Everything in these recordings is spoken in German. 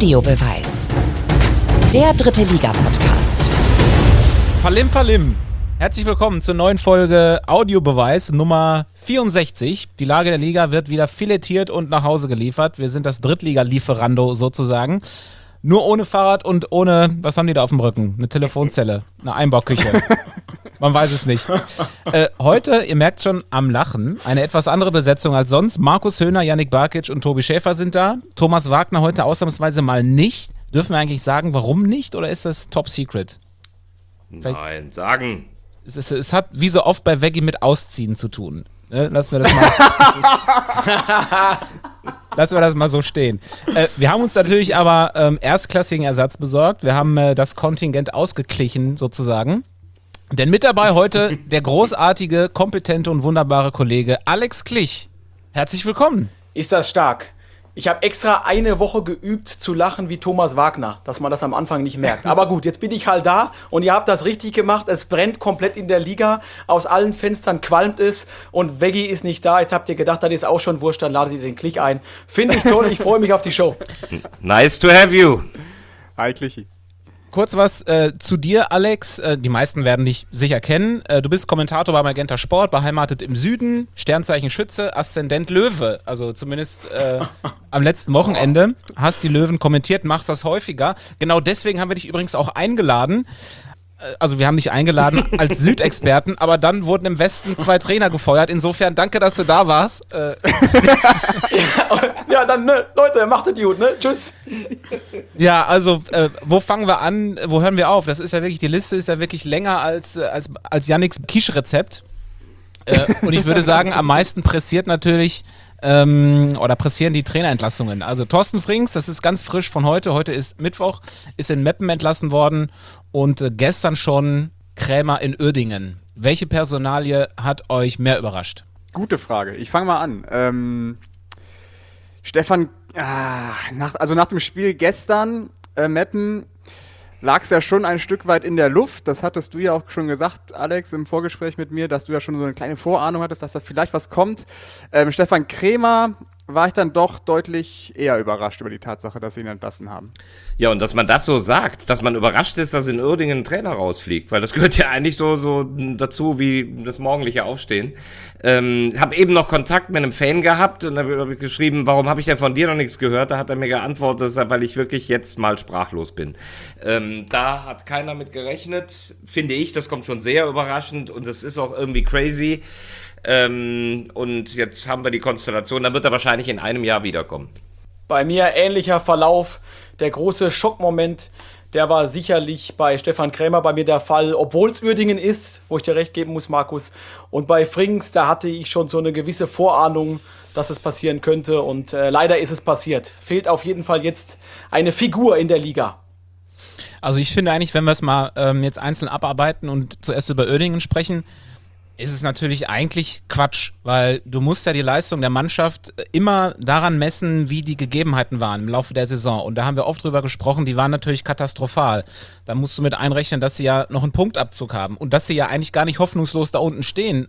Audiobeweis. Der dritte Liga-Podcast. Palim Palim. Herzlich willkommen zur neuen Folge Audiobeweis Nummer 64. Die Lage der Liga wird wieder filetiert und nach Hause geliefert. Wir sind das Drittliga-Lieferando sozusagen. Nur ohne Fahrrad und ohne, was haben die da auf dem Rücken? Eine Telefonzelle, eine Einbauküche. Man weiß es nicht. Heute, ihr merkt schon am Lachen, eine etwas andere Besetzung als sonst. Markus Höhner, Yannick Barkic und Tobi Schäfer sind da. Thomas Wagner heute ausnahmsweise mal nicht. Dürfen wir eigentlich sagen, warum nicht? Oder ist das Top Secret? Nein, sagen. Es hat wie so oft bei Veggie mit Ausziehen zu tun. Lassen wir das mal. Lassen wir das mal so stehen. Wir haben uns natürlich aber erstklassigen Ersatz besorgt. Wir haben das Kontingent ausgeglichen sozusagen. Denn mit dabei heute der großartige, kompetente und wunderbare Kollege Alex Klich. Herzlich willkommen. Ist das stark. Ich habe extra eine Woche geübt zu lachen wie Thomas Wagner, dass man das am Anfang nicht merkt. Aber gut, jetzt bin ich halt da und ihr habt das richtig gemacht. Es brennt komplett in der Liga. Aus allen Fenstern qualmt es und Veggie ist nicht da. Jetzt habt ihr gedacht, das ist auch schon wurscht, dann ladet ihr den Klich ein. Finde ich toll, ich freue mich auf die Show. Nice to have you. Hi, Klichy. Kurz was zu dir, Alex. Die meisten werden dich sicher kennen. Du bist Kommentator bei Magenta Sport, beheimatet im Süden, Sternzeichen Schütze, Aszendent Löwe. Also zumindest am letzten Wochenende hast die Löwen kommentiert, machst das häufiger. Genau deswegen haben wir dich übrigens auch eingeladen. Also wir haben dich eingeladen als Südexperten, aber dann wurden im Westen 2 Trainer gefeuert. Insofern danke, dass du da warst. Ja, dann, ne, Leute, macht es gut, ne? Tschüss. Ja, also, wo fangen wir an, wo hören wir auf? Das ist ja wirklich, die Liste ist ja wirklich länger als Yannicks Quiche-Rezept. Und ich würde sagen, am meisten pressiert natürlich, oder pressieren die Trainerentlassungen. Also Thorsten Frings, das ist ganz frisch von heute. Heute ist Mittwoch, ist in Meppen entlassen worden und gestern schon Krämer in Uerdingen. Welche Personalie hat euch mehr überrascht? Gute Frage. Ich fange mal an. Stefan, nach dem Spiel gestern, Meppen, lag es ja schon ein Stück weit in der Luft. Das hattest du ja auch schon gesagt, Alex, im Vorgespräch mit mir, dass du ja schon so eine kleine Vorahnung hattest, dass da vielleicht was kommt. Stefan Krämer war ich dann doch deutlich eher überrascht über die Tatsache, dass sie ihn entlassen haben. Ja, und dass man das so sagt, dass man überrascht ist, dass in Uerdingen ein Trainer rausfliegt, weil das gehört ja eigentlich so dazu wie das morgendliche Aufstehen. Hab eben noch Kontakt mit einem Fan gehabt und da habe ich geschrieben, warum habe ich denn von dir noch nichts gehört? Da hat er mir geantwortet, weil ich wirklich jetzt mal sprachlos bin. Da hat keiner mit gerechnet, finde ich, das kommt schon sehr überraschend und das ist auch irgendwie crazy. Und jetzt haben wir die Konstellation, dann wird er wahrscheinlich in einem Jahr wiederkommen. Bei mir ähnlicher Verlauf. Der große Schockmoment, der war sicherlich bei Stefan Krämer bei mir der Fall, obwohl es Uerdingen ist, wo ich dir recht geben muss, Markus. Und bei Frings, da hatte ich schon so eine gewisse Vorahnung, dass es passieren könnte. Und leider ist es passiert. Fehlt auf jeden Fall jetzt eine Figur in der Liga. Also ich finde eigentlich, wenn wir es mal jetzt einzeln abarbeiten und zuerst über Uerdingen sprechen, ist es natürlich eigentlich Quatsch, weil du musst ja die Leistung der Mannschaft immer daran messen, wie die Gegebenheiten waren im Laufe der Saison. Und da haben wir oft drüber gesprochen, die waren natürlich katastrophal. Da musst du mit einrechnen, dass sie ja noch einen Punktabzug haben und dass sie ja eigentlich gar nicht hoffnungslos da unten stehen.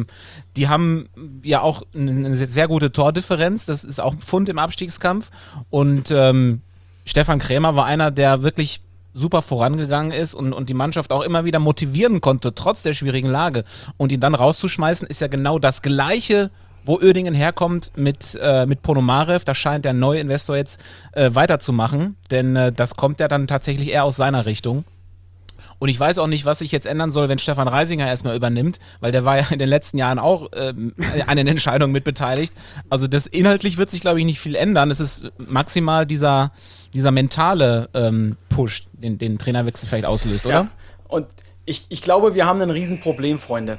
Die haben ja auch eine sehr gute Tordifferenz, das ist auch ein Pfund im Abstiegskampf. Und Stefan Krämer war einer, der wirklich super vorangegangen ist und die Mannschaft auch immer wieder motivieren konnte, trotz der schwierigen Lage. Und ihn dann rauszuschmeißen, ist ja genau das Gleiche, wo Uerdingen herkommt mit Ponomarev. Da scheint der neue Investor jetzt weiterzumachen, denn das kommt ja dann tatsächlich eher aus seiner Richtung. Und ich weiß auch nicht, was sich jetzt ändern soll, wenn Stefan Reisinger erstmal übernimmt, weil der war ja in den letzten Jahren auch an den Entscheidungen mitbeteiligt. Also das inhaltlich wird sich, glaube ich, nicht viel ändern. Es ist maximal dieser mentale Push, den Trainerwechsel vielleicht auslöst, oder? Ja. Und ich glaube, wir haben ein Riesenproblem, Freunde.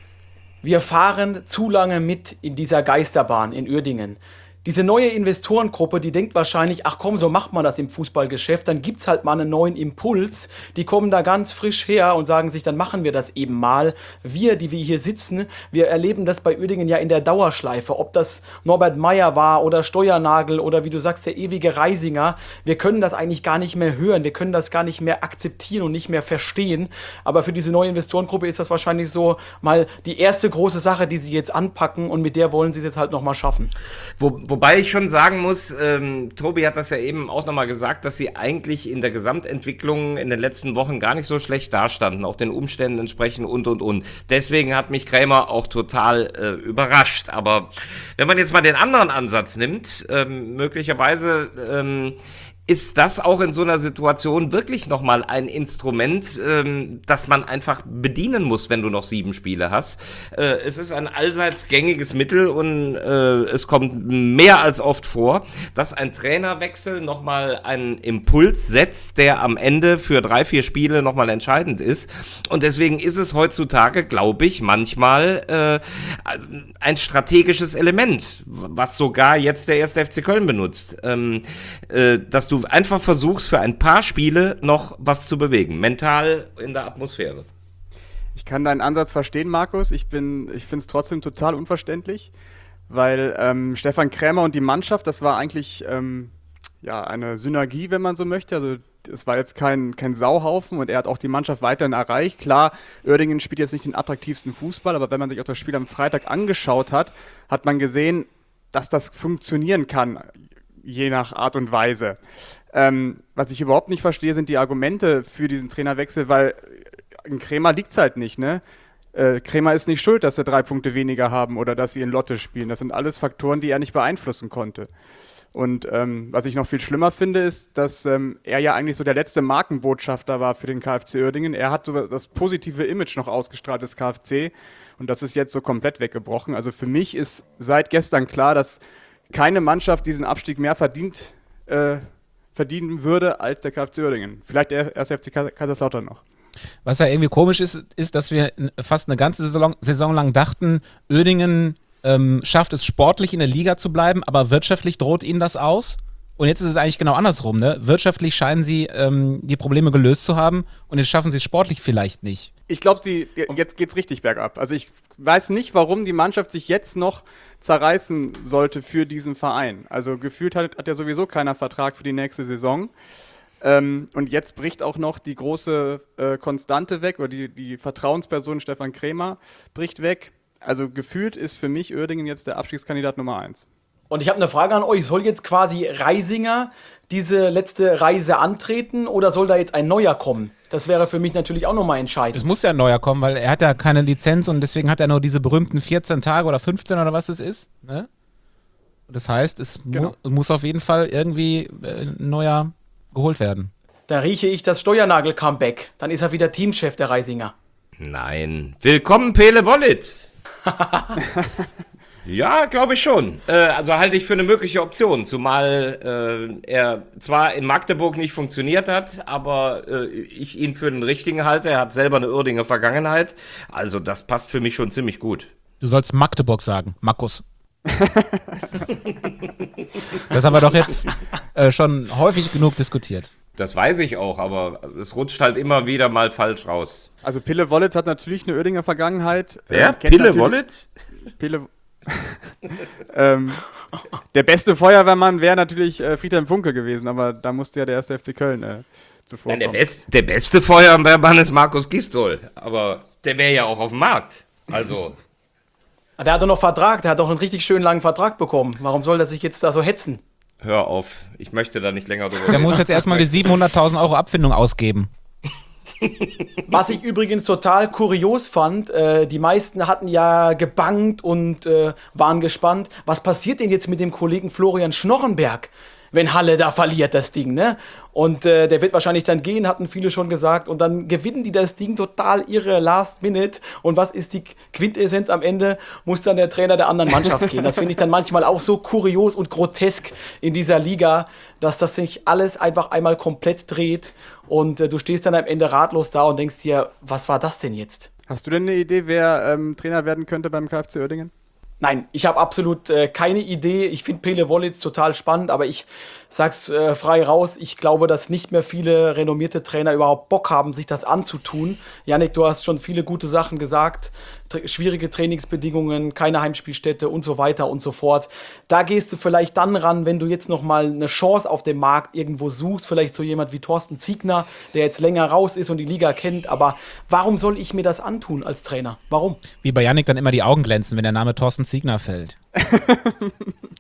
Wir fahren zu lange mit in dieser Geisterbahn in Uerdingen. Diese neue Investorengruppe, die denkt wahrscheinlich, ach komm, so macht man das im Fußballgeschäft, dann gibt's halt mal einen neuen Impuls. Die kommen da ganz frisch her und sagen sich, dann machen wir das eben mal. Wir, die wir hier sitzen, wir erleben das bei Uerdingen ja in der Dauerschleife. Ob das Norbert Meyer war oder Steuernagel oder wie du sagst, der ewige Reisinger. Wir können das eigentlich gar nicht mehr hören, wir können das gar nicht mehr akzeptieren und nicht mehr verstehen. Aber für diese neue Investorengruppe ist das wahrscheinlich so mal die erste große Sache, die sie jetzt anpacken und mit der wollen sie es jetzt halt nochmal schaffen. Wobei ich schon sagen muss, Tobi hat das ja eben auch nochmal gesagt, dass sie eigentlich in der Gesamtentwicklung in den letzten Wochen gar nicht so schlecht dastanden, auch den Umständen entsprechend und. Deswegen hat mich Krämer auch total überrascht. Aber wenn man jetzt mal den anderen Ansatz nimmt, möglicherweise ist das auch in so einer Situation wirklich nochmal ein Instrument, das man einfach bedienen muss, wenn du noch 7 Spiele hast. Es ist ein allseits gängiges Mittel und es kommt mehr als oft vor, dass ein Trainerwechsel nochmal einen Impuls setzt, der am Ende für 3-4 Spiele nochmal entscheidend ist. Und deswegen ist es heutzutage, glaube ich, manchmal ein strategisches Element, was sogar jetzt der 1. FC Köln benutzt, dass du einfach versuchst, für ein paar Spiele noch was zu bewegen, mental in der Atmosphäre. Ich kann deinen Ansatz verstehen, Markus. Ich finde es trotzdem total unverständlich, weil Stefan Krämer und die Mannschaft, das war eigentlich eine Synergie, wenn man so möchte. Also es war jetzt kein Sauhaufen und er hat auch die Mannschaft weiterhin erreicht. Klar, Uerdingen spielt jetzt nicht den attraktivsten Fußball, aber wenn man sich auch das Spiel am Freitag angeschaut hat, hat man gesehen, dass das funktionieren kann, je nach Art und Weise. Was ich überhaupt nicht verstehe, sind die Argumente für diesen Trainerwechsel, weil in Krämer liegt es halt nicht, ne? Krämer ist nicht schuld, dass sie 3 Punkte weniger haben oder dass sie in Lotte spielen. Das sind alles Faktoren, die er nicht beeinflussen konnte. Und was ich noch viel schlimmer finde, ist, dass er ja eigentlich so der letzte Markenbotschafter war für den KfC Uerdingen. Er hat so das positive Image noch ausgestrahlt des KfC und das ist jetzt so komplett weggebrochen. Also für mich ist seit gestern klar, dass keine Mannschaft diesen Abstieg mehr verdienen würde als der KfC Uerdingen. Vielleicht der 1. FC Kaiserslautern noch. Was ja irgendwie komisch ist, dass wir fast eine ganze Saison lang dachten, Uerdingen schafft es sportlich in der Liga zu bleiben, aber wirtschaftlich droht ihnen das aus. Und jetzt ist es eigentlich genau andersrum, ne? Wirtschaftlich scheinen sie die Probleme gelöst zu haben und jetzt schaffen sie es sportlich vielleicht nicht. Ich glaube, jetzt geht's richtig bergab. Also ich weiß nicht, warum die Mannschaft sich jetzt noch zerreißen sollte für diesen Verein. Also gefühlt hat ja sowieso keiner Vertrag für die nächste Saison. Und jetzt bricht auch noch die große Konstante weg, oder die Vertrauensperson Stefan Krämer bricht weg. Also gefühlt ist für mich Uerdingen jetzt der Abstiegskandidat Nummer 1. Und ich habe eine Frage an euch. Soll jetzt quasi Reisinger diese letzte Reise antreten oder soll da jetzt ein neuer kommen? Das wäre für mich natürlich auch nochmal entscheidend. Es muss ja ein neuer kommen, weil er hat ja keine Lizenz und deswegen hat er nur diese berühmten 14 Tage oder 15 oder was es ist. Ne? Das heißt, es muss auf jeden Fall irgendwie ein neuer geholt werden. Da rieche ich das Steuernagel-Comeback. Dann ist er wieder Teamchef, der Reisinger. Nein. Willkommen, Pele Wollitz. Ja, glaube ich schon. Also halte ich für eine mögliche Option, zumal er zwar in Magdeburg nicht funktioniert hat, aber ich ihn für den richtigen halte. Er hat selber eine Uerdinger Vergangenheit. Also das passt für mich schon ziemlich gut. Du sollst Magdeburg sagen, Markus. Das haben wir doch jetzt schon häufig genug diskutiert. Das weiß ich auch, aber es rutscht halt immer wieder mal falsch raus. Also Pille Wollitz hat natürlich eine Uerdinger Vergangenheit. Wer? Pille Wollitz? Der beste Feuerwehrmann wäre natürlich Friedhelm Funkel gewesen, aber da musste ja der 1. FC Köln zuvor kommen. Der beste Feuerwehrmann ist Markus Gisdol, aber der wäre ja auch auf dem Markt. Also. Der hat doch noch Vertrag, der hat doch einen richtig schönen langen Vertrag bekommen. Warum soll der sich jetzt da so hetzen? Hör auf, ich möchte da nicht länger drüber reden. Der muss jetzt erstmal die 700.000 Euro Abfindung ausgeben. Was ich übrigens total kurios fand, die meisten hatten ja gebangt und waren gespannt, was passiert denn jetzt mit dem Kollegen Florian Schnorrenberg, wenn Halle da verliert, das Ding, ne? Und der wird wahrscheinlich dann gehen, hatten viele schon gesagt. Und dann gewinnen die das Ding total irre Last minute. Und was ist die Quintessenz am Ende? Muss dann der Trainer der anderen Mannschaft gehen. Das finde ich dann manchmal auch so kurios und grotesk in dieser Liga, dass das sich alles einfach einmal komplett dreht. Und du stehst dann am Ende ratlos da und denkst dir, was war das denn jetzt? Hast du denn eine Idee, wer Trainer werden könnte beim KfC Uerdingen? Nein, ich habe absolut keine Idee. Ich finde Pele Wollitz total spannend, aber ich sag's frei raus, ich glaube, dass nicht mehr viele renommierte Trainer überhaupt Bock haben, sich das anzutun. Jannik, du hast schon viele gute Sachen gesagt. Schwierige Trainingsbedingungen, keine Heimspielstätte und so weiter und so fort. Da gehst du vielleicht dann ran, wenn du jetzt noch mal eine Chance auf dem Markt irgendwo suchst. Vielleicht so jemand wie Thorsten Ziegner, der jetzt länger raus ist und die Liga kennt. Aber warum soll ich mir das antun als Trainer? Warum? Wie bei Jannik dann immer die Augen glänzen, wenn der Name Thorsten Ziegner fällt.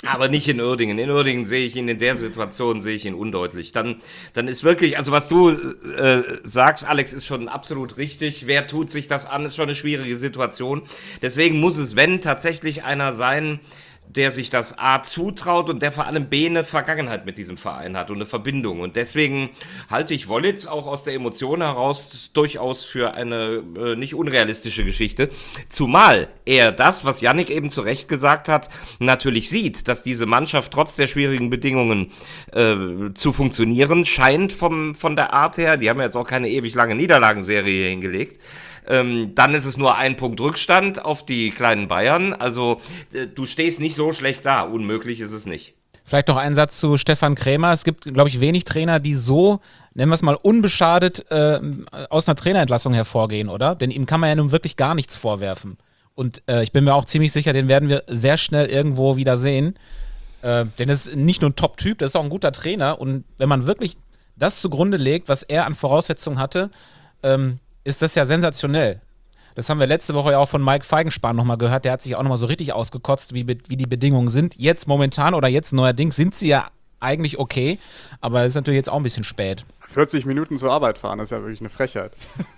Aber nicht in Uerdingen. In Uerdingen sehe ich ihn, in der Situation sehe ich ihn undeutlich. Dann ist wirklich, also was du sagst, Alex, ist schon absolut richtig. Wer tut sich das an, ist schon eine schwierige Situation. Deswegen muss es, wenn, tatsächlich einer sein, der sich das A zutraut und der vor allem B eine Vergangenheit mit diesem Verein hat und eine Verbindung. Und deswegen halte ich Wollitz auch aus der Emotion heraus durchaus für eine nicht unrealistische Geschichte. Zumal er das, was Yannick eben zu Recht gesagt hat, natürlich sieht, dass diese Mannschaft trotz der schwierigen Bedingungen zu funktionieren scheint von der Art her. Die haben ja jetzt auch keine ewig lange Niederlagenserie hingelegt. Dann ist es nur ein Punkt Rückstand auf die kleinen Bayern. Also du stehst nicht so schlecht da. Unmöglich ist es nicht. Vielleicht noch ein Satz zu Stefan Krämer. Es gibt, glaube ich, wenig Trainer, die so, nennen wir es mal, unbeschadet aus einer Trainerentlassung hervorgehen, oder? Denn ihm kann man ja nun wirklich gar nichts vorwerfen. Und ich bin mir auch ziemlich sicher, den werden wir sehr schnell irgendwo wieder sehen. Denn es ist nicht nur ein Top-Typ, das ist auch ein guter Trainer. Und wenn man wirklich das zugrunde legt, was er an Voraussetzungen hatte, ist das ja sensationell. Das haben wir letzte Woche ja auch von Mike Feigenspahn nochmal gehört. Der hat sich auch nochmal so richtig ausgekotzt, wie die Bedingungen sind. Jetzt momentan oder jetzt neuerdings sind sie ja eigentlich okay, aber es ist natürlich jetzt auch ein bisschen spät. 40 Minuten zur Arbeit fahren, das ist ja wirklich eine Frechheit.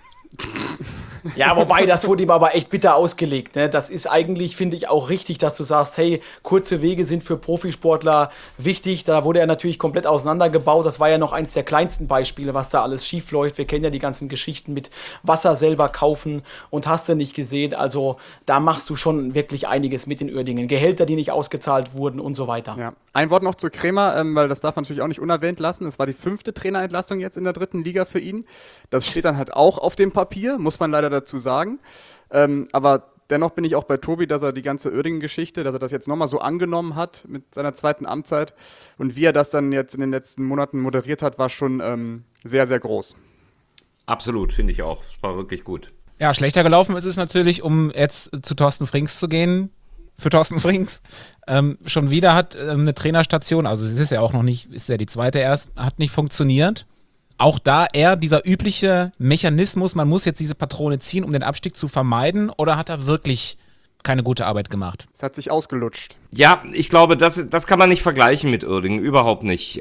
Ja, wobei, das wurde ihm aber echt bitter ausgelegt. Ne? Das ist eigentlich, finde ich, auch richtig, dass du sagst, hey, kurze Wege sind für Profisportler wichtig. Da wurde er natürlich komplett auseinandergebaut. Das war ja noch eins der kleinsten Beispiele, was da alles schief läuft. Wir kennen ja die ganzen Geschichten mit Wasser selber kaufen und hast du nicht gesehen. Also da machst du schon wirklich einiges mit in Uerdingen. Gehälter, die nicht ausgezahlt wurden und so weiter. Ja. Ein Wort noch zu Krämer, weil das darf man natürlich auch nicht unerwähnt lassen. Es war die 5. Trainerentlassung jetzt in der 3. Liga für ihn. Das steht dann halt auch auf dem Papier, muss man leider dazu sagen. Aber dennoch bin ich auch bei Tobi, dass er die ganze Uerdingen-Geschichte, dass er das jetzt nochmal so angenommen hat mit seiner 2. Amtszeit. Und wie er das dann jetzt in den letzten Monaten moderiert hat, war schon sehr, sehr groß. Absolut, finde ich auch. Es war wirklich gut. Ja, schlechter gelaufen ist es natürlich, um jetzt zu Thorsten Frings zu gehen. Für Thorsten Frings. Schon wieder hat eine Trainerstation, also es ist ja auch noch nicht, ist ja die 2. erst, hat nicht funktioniert. Auch da eher dieser übliche Mechanismus, man muss jetzt diese Patrone ziehen, um den Abstieg zu vermeiden, oder hat er wirklich keine gute Arbeit gemacht? Es hat sich ausgelutscht. Ja, ich glaube, das kann man nicht vergleichen mit Uerdingen, überhaupt nicht.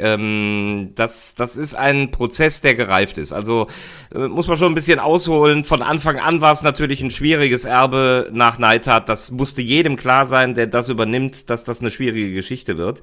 Das ist ein Prozess, der gereift ist. Also muss man schon ein bisschen ausholen. Von Anfang an war es natürlich ein schwieriges Erbe nach Neidhardt. Das musste jedem klar sein, der das übernimmt, dass das eine schwierige Geschichte wird.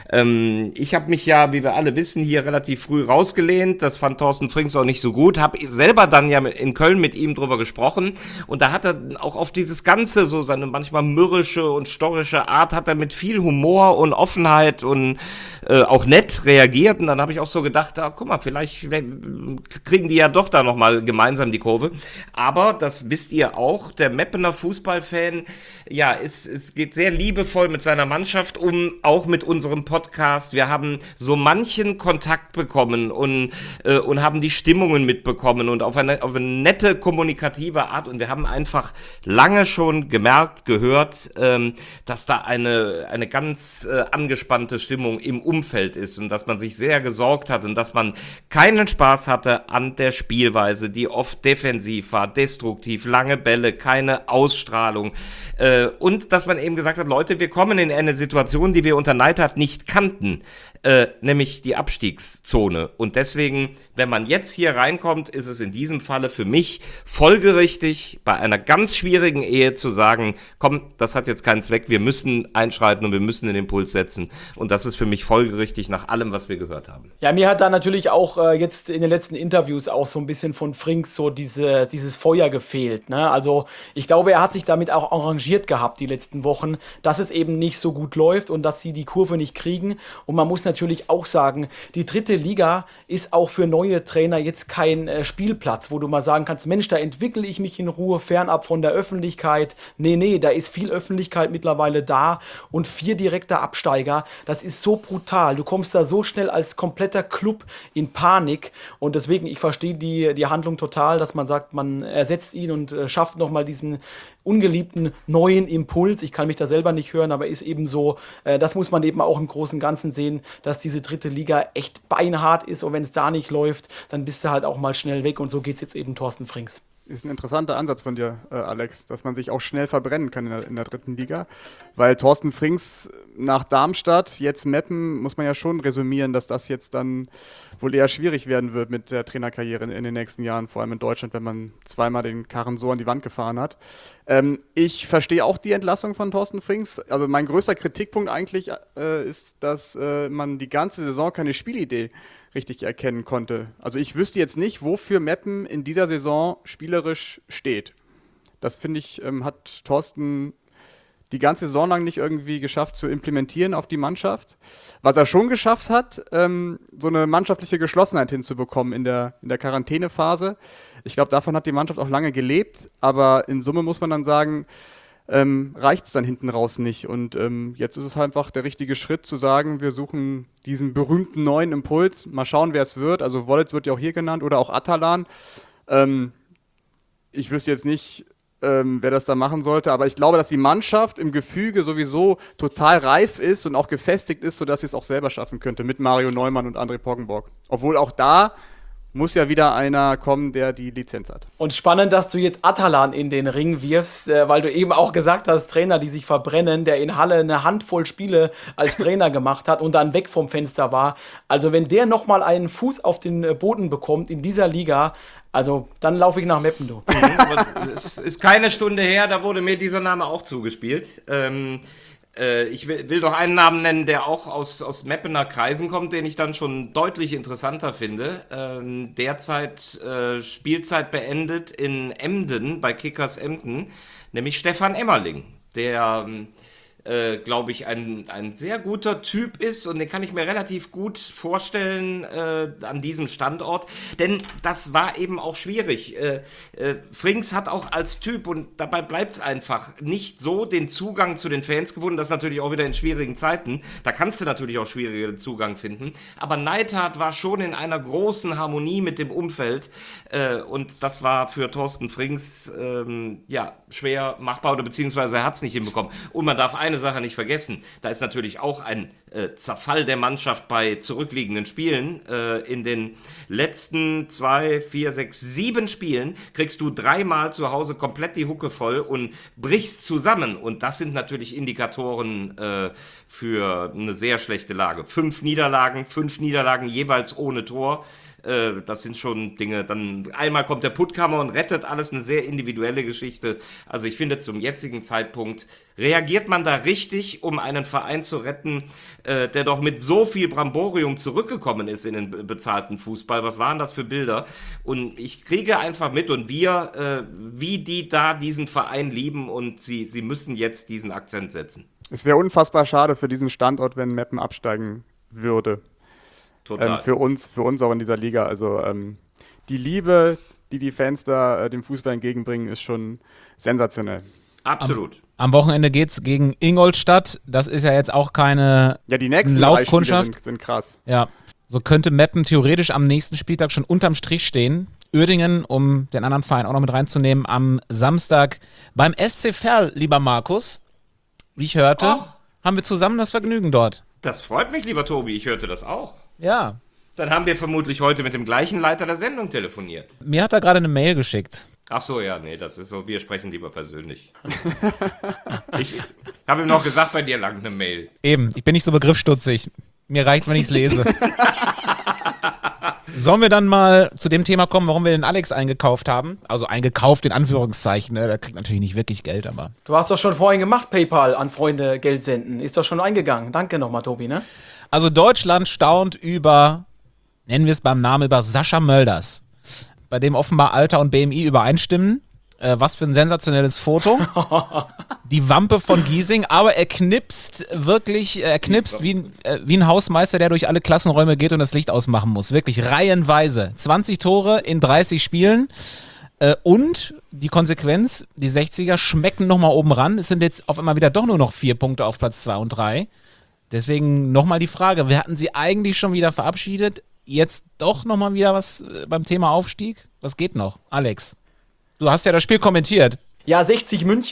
Ich habe mich ja, wie wir alle wissen, hier relativ früh rausgelehnt. Das fand Thorsten Frings auch nicht so gut. Habe selber dann ja in Köln mit ihm drüber gesprochen. Und da hat er auch auf dieses Ganze, so seine manchmal mürrische und störrische Art, hat er mit viel Humor und Offenheit und auch nett reagiert. Und dann habe ich auch so gedacht, guck mal, vielleicht kriegen die ja doch da nochmal gemeinsam die Kurve. Aber, das wisst ihr auch, der Meppener Fußballfan, ja, es geht sehr liebevoll mit seiner Mannschaft um, auch mit unserem Podcast. Wir haben so manchen Kontakt bekommen und haben die Stimmungen mitbekommen und auf eine nette, kommunikative Art. Und wir haben einfach lange schon gemerkt, gehört, dass da eine ganz angespannte Stimmung im Umfeld ist und dass man sich sehr gesorgt hat und dass man keinen Spaß hatte an der Spielweise, die oft defensiv war, destruktiv, lange Bälle, keine Ausstrahlung und dass man eben gesagt hat, Leute, wir kommen in eine Situation, die wir unter Neidhardt nicht kannten, nämlich die Abstiegszone. Und deswegen, wenn man jetzt hier reinkommt, ist es in diesem Falle für mich folgerichtig, bei einer ganz schwierigen Ehe zu sagen, komm, das hat jetzt keinen Zweck, wir müssen einschreiten und wir müssen den Impuls setzen. Und das ist für mich folgerichtig nach allem, was wir gehört haben. Ja, mir hat da natürlich auch jetzt in den letzten Interviews auch so ein bisschen von Frings so dieses Feuer gefehlt. Ne? Also ich glaube, er hat sich damit auch arrangiert gehabt die letzten Wochen, dass es eben nicht so gut läuft und dass sie die Kurve nicht kriegen. Und man muss natürlich auch sagen, die 3. Liga ist auch für neue Trainer jetzt kein Spielplatz, wo du mal sagen kannst, Mensch, da entwickle ich mich in Ruhe, fernab von der Öffentlichkeit. Nee, da ist viel Öffentlichkeit mittlerweile da und 4 direkte Absteiger, das ist so brutal. Du kommst da so schnell als kompletter Club in Panik und deswegen, ich verstehe die Handlung total, dass man sagt, man ersetzt ihn und schafft nochmal diesen ungeliebten neuen Impuls. Ich kann mich da selber nicht hören, aber ist eben so, das muss man eben auch im Großen und Ganzen sehen, dass diese 3. Liga echt beinhart ist und wenn es da nicht läuft, dann bist du halt auch mal schnell weg und so geht es jetzt eben Thorsten Frings. Ist ein interessanter Ansatz von dir, Alex, dass man sich auch schnell verbrennen kann in der dritten Liga. Weil Thorsten Frings nach Darmstadt, jetzt Meppen, muss man ja schon resümieren, dass das jetzt dann wohl eher schwierig werden wird mit der Trainerkarriere in den nächsten Jahren, vor allem in Deutschland, wenn man zweimal den Karren so an die Wand gefahren hat. Ich verstehe auch die Entlassung von Thorsten Frings. Also mein größter Kritikpunkt eigentlich ist, dass man die ganze Saison keine Spielidee richtig erkennen konnte. Also ich wüsste jetzt nicht, wofür Meppen in dieser Saison spielerisch steht. Das, finde ich, hat Thorsten die ganze Saison lang nicht irgendwie geschafft zu implementieren auf die Mannschaft. Was er schon geschafft hat, so eine mannschaftliche Geschlossenheit hinzubekommen in der Quarantänephase. Ich glaube, davon hat die Mannschaft auch lange gelebt, aber in Summe muss man dann sagen, reicht es dann hinten raus nicht. Und jetzt ist es halt einfach der richtige Schritt zu sagen, wir suchen diesen berühmten neuen Impuls. Mal schauen, wer es wird. Also Wollitz wird ja auch hier genannt oder auch Atalan. Ich wüsste jetzt nicht, wer das da machen sollte, aber ich glaube, dass die Mannschaft im Gefüge sowieso total reif ist und auch gefestigt ist, sodass sie es auch selber schaffen könnte mit Mario Neumann und André Poggenborg. Obwohl auch da muss ja wieder einer kommen, der die Lizenz hat. Und spannend, dass du jetzt Atalan in den Ring wirfst, weil du eben auch gesagt hast, Trainer, die sich verbrennen, der in Halle eine Handvoll Spiele als Trainer gemacht hat und dann weg vom Fenster war. Also wenn der nochmal einen Fuß auf den Boden bekommt in dieser Liga, also dann laufe ich nach Meppen, du. Aber es ist keine Stunde her, da wurde mir dieser Name auch zugespielt. Ich will doch einen Namen nennen, der auch aus Meppener Kreisen kommt, den ich dann schon deutlich interessanter finde. Derzeit Spielzeit beendet in Emden, bei Kickers Emden, nämlich Stefan Emmerling, der glaube ich, ein sehr guter Typ ist und den kann ich mir relativ gut vorstellen an diesem Standort, denn das war eben auch schwierig. Frings hat auch als Typ, und dabei bleibt es einfach, nicht so den Zugang zu den Fans gefunden, das natürlich auch wieder in schwierigen Zeiten, da kannst du natürlich auch schwierigeren Zugang finden, aber Neidhardt war schon in einer großen Harmonie mit dem Umfeld und das war für Thorsten Frings schwer machbar, oder beziehungsweise er hat es nicht hinbekommen. Und man darf eine Sache nicht vergessen, da ist natürlich auch ein Zerfall der Mannschaft bei zurückliegenden Spielen. In den letzten 2, 4, 6, 7 Spielen kriegst du 3-mal zu Hause komplett die Hucke voll und brichst zusammen. Und das sind natürlich Indikatoren für eine sehr schlechte Lage. 5 Niederlagen jeweils ohne Tor. Das sind schon Dinge, dann einmal kommt der Puttkammer und rettet alles, eine sehr individuelle Geschichte. Also ich finde, zum jetzigen Zeitpunkt reagiert man da richtig, um einen Verein zu retten, der doch mit so viel Bramborium zurückgekommen ist in den bezahlten Fußball. Was waren das für Bilder? Und ich kriege einfach mit, und wir, wie die da diesen Verein lieben, und sie müssen jetzt diesen Akzent setzen. Es wäre unfassbar schade für diesen Standort, wenn Meppen absteigen würde. Total. Für uns auch in dieser Liga. Also die Liebe, die Fans da dem Fußball entgegenbringen, ist schon sensationell. Absolut. Am Wochenende geht's gegen Ingolstadt. Das ist ja jetzt auch keine die nächsten Laufkundschaft. sind krass. Ja, so könnte Meppen theoretisch am nächsten Spieltag schon unterm Strich stehen. Uerdingen, um den anderen Verein auch noch mit reinzunehmen, am Samstag beim SC Verl, lieber Markus. Wie ich hörte, haben wir zusammen das Vergnügen dort. Das freut mich, lieber Tobi. Ich hörte das auch. Ja. Dann haben wir vermutlich heute mit dem gleichen Leiter der Sendung telefoniert. Mir hat er gerade eine Mail geschickt. Ach so, ja, nee, das ist so, wir sprechen lieber persönlich. Ich habe ihm noch gesagt, bei dir langt eine Mail. Eben, ich bin nicht so begriffsstutzig. Mir reicht's, wenn ich's lese. Sollen wir dann mal zu dem Thema kommen, warum wir den Alex eingekauft haben? Also eingekauft in Anführungszeichen, ne? Der kriegt natürlich nicht wirklich Geld, aber... Du hast doch schon vorhin gemacht, PayPal an Freunde Geld senden. Ist doch schon eingegangen. Danke nochmal, Tobi, ne? Also Deutschland staunt über, nennen wir es beim Namen, über Sascha Mölders, bei dem offenbar Alter und BMI übereinstimmen. Was für ein sensationelles Foto. Die Wampe von Giesing, aber er knipst wirklich, wie ein Hausmeister, der durch alle Klassenräume geht und das Licht ausmachen muss. Wirklich reihenweise. 20 Tore in 30 Spielen. Und die Konsequenz, die 60er schmecken nochmal oben ran. Es sind jetzt auf einmal wieder doch nur noch 4 Punkte auf Platz 2 und 3. Deswegen nochmal die Frage, wir hatten sie eigentlich schon wieder verabschiedet, jetzt doch nochmal wieder was beim Thema Aufstieg? Was geht noch? Alex, du hast ja das Spiel kommentiert. Ja, 60 München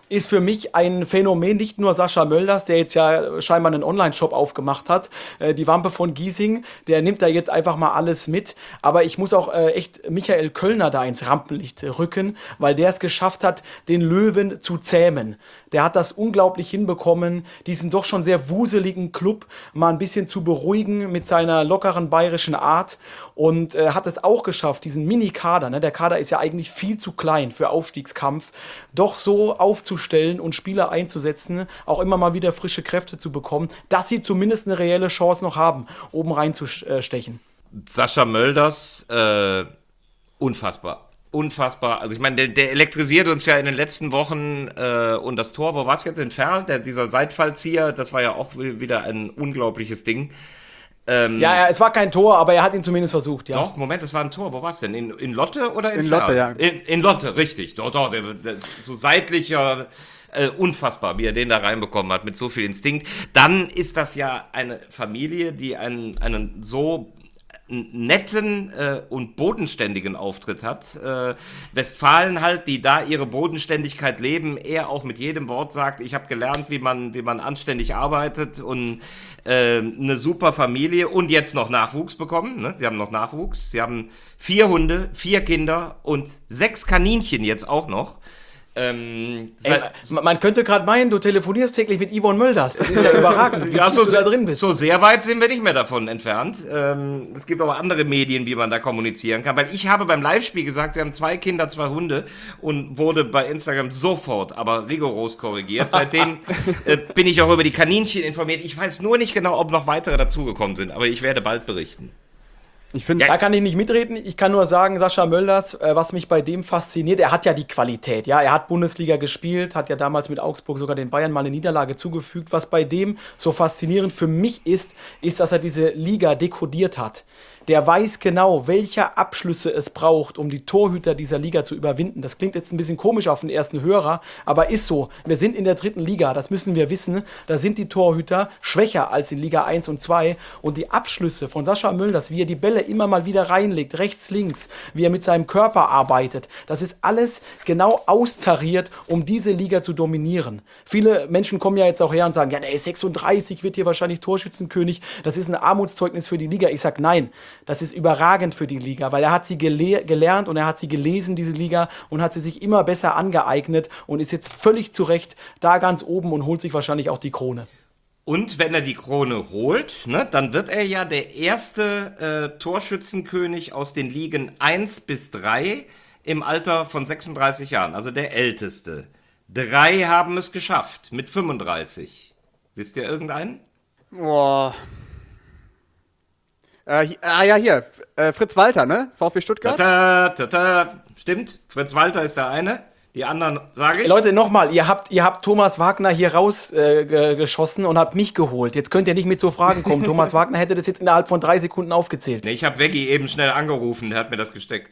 ist für mich ein Phänomen, nicht nur Sascha Mölders, der jetzt ja scheinbar einen Online-Shop aufgemacht hat, die Wampe von Giesing, der nimmt da jetzt einfach mal alles mit, aber ich muss auch echt Michael Kölner da ins Rampenlicht rücken, weil der es geschafft hat, den Löwen zu zähmen. Der hat das unglaublich hinbekommen, diesen doch schon sehr wuseligen Club mal ein bisschen zu beruhigen mit seiner lockeren bayerischen Art und hat es auch geschafft, diesen Mini-Kader, ne, der Kader ist ja eigentlich viel zu klein für Aufstiegskampf, doch so aufzustellen und Spieler einzusetzen, auch immer mal wieder frische Kräfte zu bekommen, dass sie zumindest eine reelle Chance noch haben, oben reinzustechen. Sascha Mölders, unfassbar. Unfassbar. Also ich meine, der elektrisiert uns ja in den letzten Wochen und das Tor, wo war es jetzt in Ferl? Dieser Seitfallzieher, das war ja auch wieder ein unglaubliches Ding. Ja, es war kein Tor, aber er hat ihn zumindest versucht, ja. Doch, Moment, es war ein Tor. Wo war es denn? In Lotte oder in Lotte, Ferl? ja. In Lotte, richtig. Doch, der ist so seitlicher, unfassbar, wie er den da reinbekommen hat, mit so viel Instinkt. Dann ist das ja eine Familie, die einen so netten und bodenständigen Auftritt hat. Westfalen halt, die da ihre Bodenständigkeit leben, er auch mit jedem Wort sagt, ich habe gelernt, wie man anständig arbeitet und eine super Familie und jetzt noch Nachwuchs bekommen. Ne? Sie haben noch Nachwuchs. Sie haben 4 Hunde, 4 Kinder und 6 Kaninchen jetzt auch noch. Man könnte gerade meinen, du telefonierst täglich mit Yvonne Mölders. Das ist ja überragend, wie ja, tief du da drin bist. So sehr weit sind wir nicht mehr davon entfernt. Es gibt aber andere Medien, wie man da kommunizieren kann. Weil ich habe beim Live-Spiel gesagt, sie haben 2 Kinder, 2 Hunde und wurde bei Instagram sofort, aber rigoros korrigiert. Seitdem bin ich auch über die Kaninchen informiert. Ich weiß nur nicht genau, ob noch weitere dazugekommen sind, aber ich werde bald berichten. Ich finde, Da kann ich nicht mitreden. Ich kann nur sagen, Sascha Mölders, was mich bei dem fasziniert, er hat ja die Qualität. Ja, er hat Bundesliga gespielt, hat ja damals mit Augsburg sogar den Bayern mal eine Niederlage zugefügt. Was bei dem so faszinierend für mich ist, dass er diese Liga dekodiert hat. Der weiß genau, welche Abschlüsse es braucht, um die Torhüter dieser Liga zu überwinden. Das klingt jetzt ein bisschen komisch auf den ersten Hörer, aber ist so. Wir sind in der 3. Liga, das müssen wir wissen. Da sind die Torhüter schwächer als in Liga 1 und 2. Und die Abschlüsse von Sascha Mölders, wie er die Bälle immer mal wieder reinlegt, rechts, links, wie er mit seinem Körper arbeitet, das ist alles genau austariert, um diese Liga zu dominieren. Viele Menschen kommen ja jetzt auch her und sagen, ja, der ist 36, wird hier wahrscheinlich Torschützenkönig. Das ist ein Armutszeugnis für die Liga. Ich sag, nein. Das ist überragend für die Liga, weil er hat sie gelernt und er hat sie gelesen, diese Liga, und hat sie sich immer besser angeeignet und ist jetzt völlig zu Recht da ganz oben und holt sich wahrscheinlich auch die Krone. Und wenn er die Krone holt, ne, dann wird er ja der erste Torschützenkönig aus den Ligen 1 bis 3 im Alter von 36 Jahren, also der älteste. 3 haben es geschafft mit 35. Wisst ihr irgendeinen? boah. Hier, Fritz Walter, ne? VfB Stuttgart. Stimmt, Fritz Walter ist der eine. Die anderen sage ich. Leute, nochmal, ihr habt Thomas Wagner hier rausgeschossen und habt mich geholt. Jetzt könnt ihr nicht mit so Fragen kommen. Thomas Wagner hätte das jetzt innerhalb von 3 Sekunden aufgezählt. Nee, ich habe Veggie eben schnell angerufen, der hat mir das gesteckt.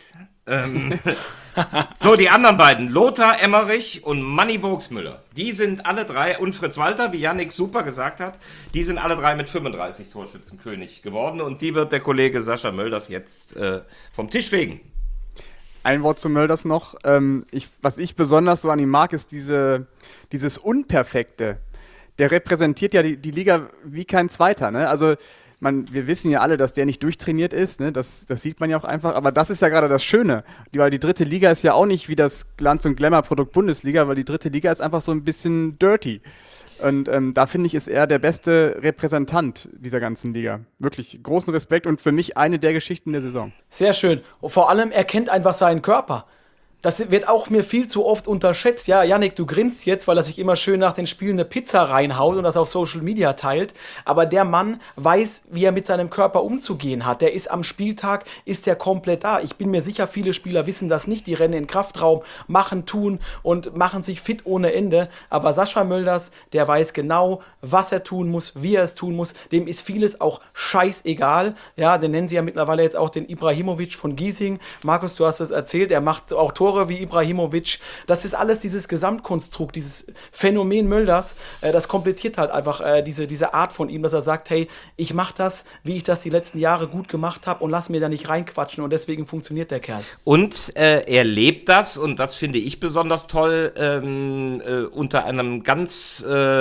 So, die anderen beiden, Lothar Emmerich und Manni Burgsmüller, die sind alle 3, und Fritz Walter, wie Yannick super gesagt hat, die sind alle 3 mit 35 Torschützenkönig geworden und die wird der Kollege Sascha Mölders jetzt vom Tisch fegen. Ein Wort zu Mölders noch. Was ich besonders so an ihm mag, ist dieses Unperfekte. Der repräsentiert ja die Liga wie kein Zweiter, ne? Also wir wissen ja alle, dass der nicht durchtrainiert ist, ne? Das sieht man ja auch einfach, aber das ist ja gerade das Schöne, weil die 3. Liga ist ja auch nicht wie das Glanz- und Glamour-Produkt Bundesliga, weil die 3. Liga ist einfach so ein bisschen dirty. Und da finde ich, ist er der beste Repräsentant dieser ganzen Liga. Wirklich großen Respekt und für mich eine der Geschichten der Saison. Sehr schön. Und vor allem, er kennt einfach seinen Körper. Das wird auch mir viel zu oft unterschätzt. Ja, Yannick, du grinst jetzt, weil er sich immer schön nach den Spielen eine Pizza reinhaut und das auf Social Media teilt. Aber der Mann weiß, wie er mit seinem Körper umzugehen hat. Der ist am Spieltag, ist der komplett da. Ich bin mir sicher, viele Spieler wissen das nicht. Die rennen in den Kraftraum, machen, tun und machen sich fit ohne Ende. Aber Sascha Mölders, der weiß genau, was er tun muss, wie er es tun muss. Dem ist vieles auch scheißegal. Ja, den nennen sie ja mittlerweile jetzt auch den Ibrahimovic von Giesing. Markus, du hast es erzählt, er macht auch Tore Tore wie Ibrahimovic. Das ist alles dieses Gesamtkonstrukt, dieses Phänomen Mölders. Das komplettiert halt einfach diese Art von ihm, dass er sagt, hey, ich mache das, wie ich das die letzten Jahre gut gemacht habe und lass mir da nicht reinquatschen und deswegen funktioniert der Kerl. Und er lebt das, und das finde ich besonders toll, unter einem ganz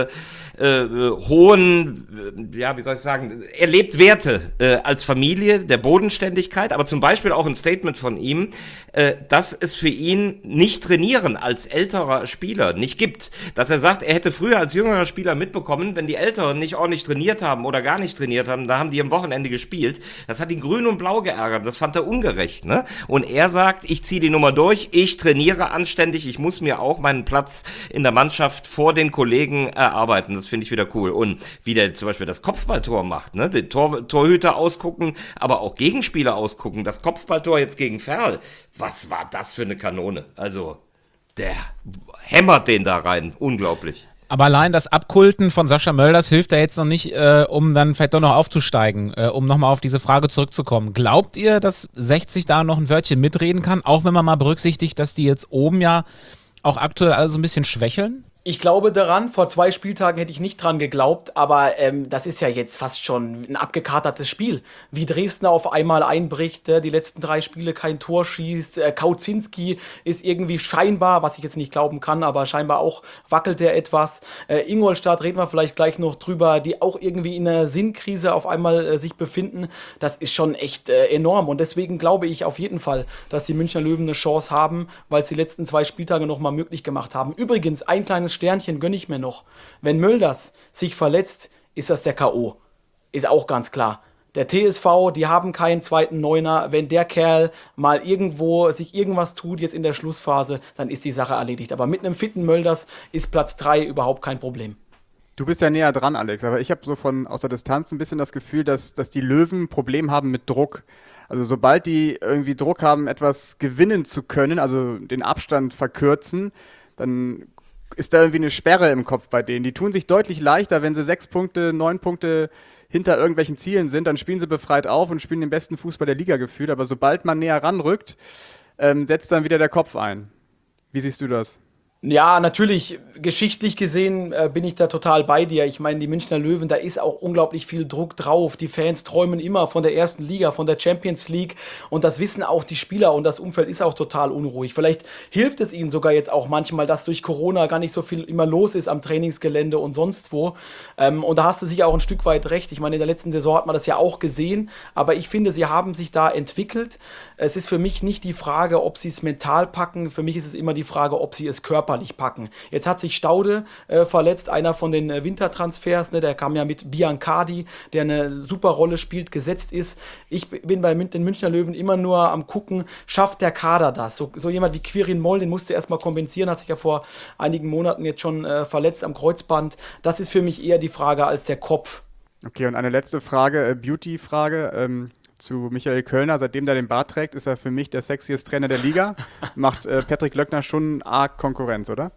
hohen, ja, wie soll ich sagen, er lebt Werte als Familie, der Bodenständigkeit, aber zum Beispiel auch ein Statement von ihm, dass es für ihn nicht trainieren als älterer Spieler nicht gibt. Dass er sagt, er hätte früher als jüngerer Spieler mitbekommen, wenn die Älteren nicht ordentlich trainiert haben oder gar nicht trainiert haben, da haben die am Wochenende gespielt. Das hat ihn grün und blau geärgert, das fand er ungerecht, ne? Und er sagt, ich ziehe die Nummer durch, ich trainiere anständig, ich muss mir auch meinen Platz in der Mannschaft vor den Kollegen erarbeiten. Das finde ich wieder cool. Und wie der zum Beispiel das Kopfballtor macht, ne? Den Torhüter ausgucken, aber auch Gegenspieler ausgucken. Das Kopfballtor jetzt gegen Ferl, was war das für eine Kanone? Also, der hämmert den da rein. Unglaublich. Aber allein das Abkulten von Sascha Mölders hilft ja jetzt noch nicht, um dann vielleicht doch noch aufzusteigen, um nochmal auf diese Frage zurückzukommen. Glaubt ihr, dass 60 da noch ein Wörtchen mitreden kann, auch wenn man mal berücksichtigt, dass die jetzt oben ja auch aktuell alle so ein bisschen schwächeln? Ich glaube daran, vor 2 Spieltagen hätte ich nicht dran geglaubt, aber das ist ja jetzt fast schon ein abgekatertes Spiel. Wie Dresden auf einmal einbricht, die letzten 3 Spiele kein Tor schießt, Kautzinski ist irgendwie scheinbar, was ich jetzt nicht glauben kann, aber scheinbar auch wackelt er etwas. Ingolstadt, reden wir vielleicht gleich noch drüber, die auch irgendwie in einer Sinnkrise auf einmal sich befinden. Das ist schon echt enorm und deswegen glaube ich auf jeden Fall, dass die Münchner Löwen eine Chance haben, weil es die letzten 2 Spieltage nochmal möglich gemacht haben. Übrigens, ein kleines Sternchen gönne ich mir noch. Wenn Mölders sich verletzt, ist das der K.O. Ist auch ganz klar. Der TSV, die haben keinen zweiten Neuner. Wenn der Kerl mal irgendwo sich irgendwas tut, jetzt in der Schlussphase, dann ist die Sache erledigt. Aber mit einem fitten Mölders ist Platz 3 überhaupt kein Problem. Du bist ja näher dran, Alex, aber ich habe so aus der Distanz ein bisschen das Gefühl, dass die Löwen ein Problem haben mit Druck. Also sobald die irgendwie Druck haben, etwas gewinnen zu können, also den Abstand verkürzen, dann ist da irgendwie eine Sperre im Kopf bei denen. Die tun sich deutlich leichter, wenn sie 6 Punkte, 9 Punkte hinter irgendwelchen Zielen sind, dann spielen sie befreit auf und spielen den besten Fußball der Liga gefühlt. Aber sobald man näher ranrückt, setzt dann wieder der Kopf ein. Wie siehst du das? Ja, natürlich, geschichtlich gesehen bin ich da total bei dir. Ich meine, die Münchner Löwen, da ist auch unglaublich viel Druck drauf. Die Fans träumen immer von der ersten Liga, von der Champions League und das wissen auch die Spieler und das Umfeld ist auch total unruhig. Vielleicht hilft es ihnen sogar jetzt auch manchmal, dass durch Corona gar nicht so viel immer los ist am Trainingsgelände und sonst wo. Und da hast du sicher auch ein Stück weit recht. Ich meine, in der letzten Saison hat man das ja auch gesehen, aber ich finde, sie haben sich da entwickelt. Es ist für mich nicht die Frage, ob sie es mental packen. Für mich ist es immer die Frage, ob sie es körperlich packen. Jetzt hat sich Staude verletzt, einer von den Wintertransfers, ne, der kam ja mit Biancardi, der eine super Rolle spielt, gesetzt ist. Ich bin bei den Münchner Löwen immer nur am gucken, schafft der Kader das? So jemand wie Quirin Moll, den musste erstmal kompensieren, hat sich ja vor einigen Monaten jetzt schon verletzt am Kreuzband. Das ist für mich eher die Frage als der Kopf. Okay, und eine letzte Frage, Beauty-Frage, zu Michael Kölner. Seitdem der den Bart trägt, ist er für mich der sexiest Trainer der Liga. Macht Patrick Löckner schon arg Konkurrenz, oder?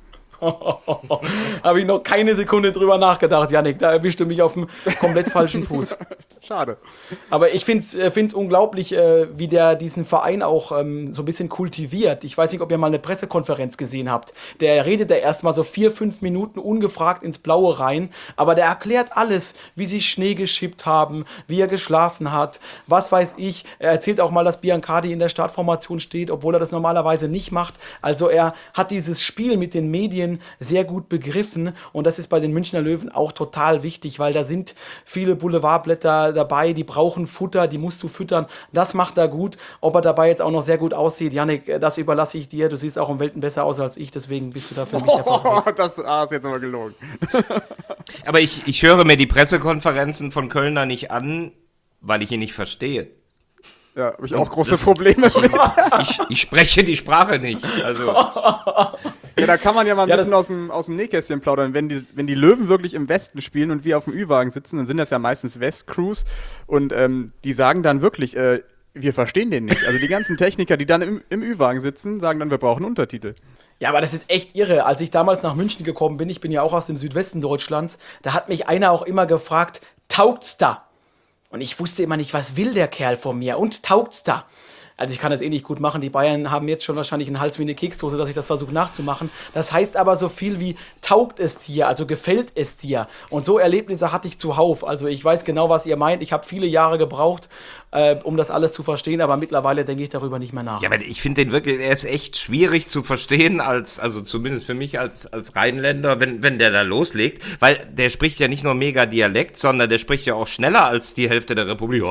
Habe ich noch keine Sekunde drüber nachgedacht, Yannick. Da erwischt du mich auf dem komplett falschen Fuß. Schade. Aber ich find's unglaublich, wie der diesen Verein auch so ein bisschen kultiviert. Ich weiß nicht, ob ihr mal eine Pressekonferenz gesehen habt. Der redet da erstmal so 4-5 Minuten ungefragt ins Blaue rein, aber der erklärt alles, wie sie Schnee geschippt haben, wie er geschlafen hat, was weiß ich. Er erzählt auch mal, dass Biancardi in der Startformation steht, obwohl er das normalerweise nicht macht. Also er hat dieses Spiel mit den Medien sehr gut begriffen und das ist bei den Münchner Löwen auch total wichtig, weil da sind viele Boulevardblätter dabei, die brauchen Futter, die musst du füttern. Das macht er gut. Ob er dabei jetzt auch noch sehr gut aussieht, Yannick, das überlasse ich dir. Du siehst auch um Welten besser aus als ich, deswegen bist du da für mich der Favorit. Das ist jetzt aber gelogen. Aber ich höre mir die Pressekonferenzen von Kölner nicht an, weil ich ihn nicht verstehe. Ja, habe ich auch große Probleme mit. Ich spreche die Sprache nicht. Also. Ja, da kann man ja mal ein bisschen aus dem Nähkästchen plaudern. Wenn die Löwen wirklich im Westen spielen und wir auf dem Ü-Wagen sitzen, dann sind das ja meistens West-Crews und die sagen dann wirklich, wir verstehen den nicht. Also die ganzen Techniker, die dann im Ü-Wagen sitzen, sagen dann, wir brauchen Untertitel. Ja, aber das ist echt irre. Als ich damals nach München gekommen bin, ich bin ja auch aus dem Südwesten Deutschlands, da hat mich einer auch immer gefragt, taugt's da? Und ich wusste immer nicht, was will der Kerl von mir und taugt's da? Also ich kann das eh nicht gut machen. Die Bayern haben jetzt schon wahrscheinlich einen Hals wie eine Keksdose, dass ich das versuche nachzumachen. Das heißt aber so viel wie, taugt es dir, also gefällt es dir. Und so Erlebnisse hatte ich zuhauf. Also ich weiß genau, was ihr meint. Ich habe viele Jahre gebraucht, um das alles zu verstehen, aber mittlerweile denke ich darüber nicht mehr nach. Ja, aber ich finde den wirklich, er ist echt schwierig zu verstehen, also zumindest für mich als Rheinländer, wenn der da loslegt, weil der spricht ja nicht nur mega Dialekt, sondern der spricht ja auch schneller als die Hälfte der Republik.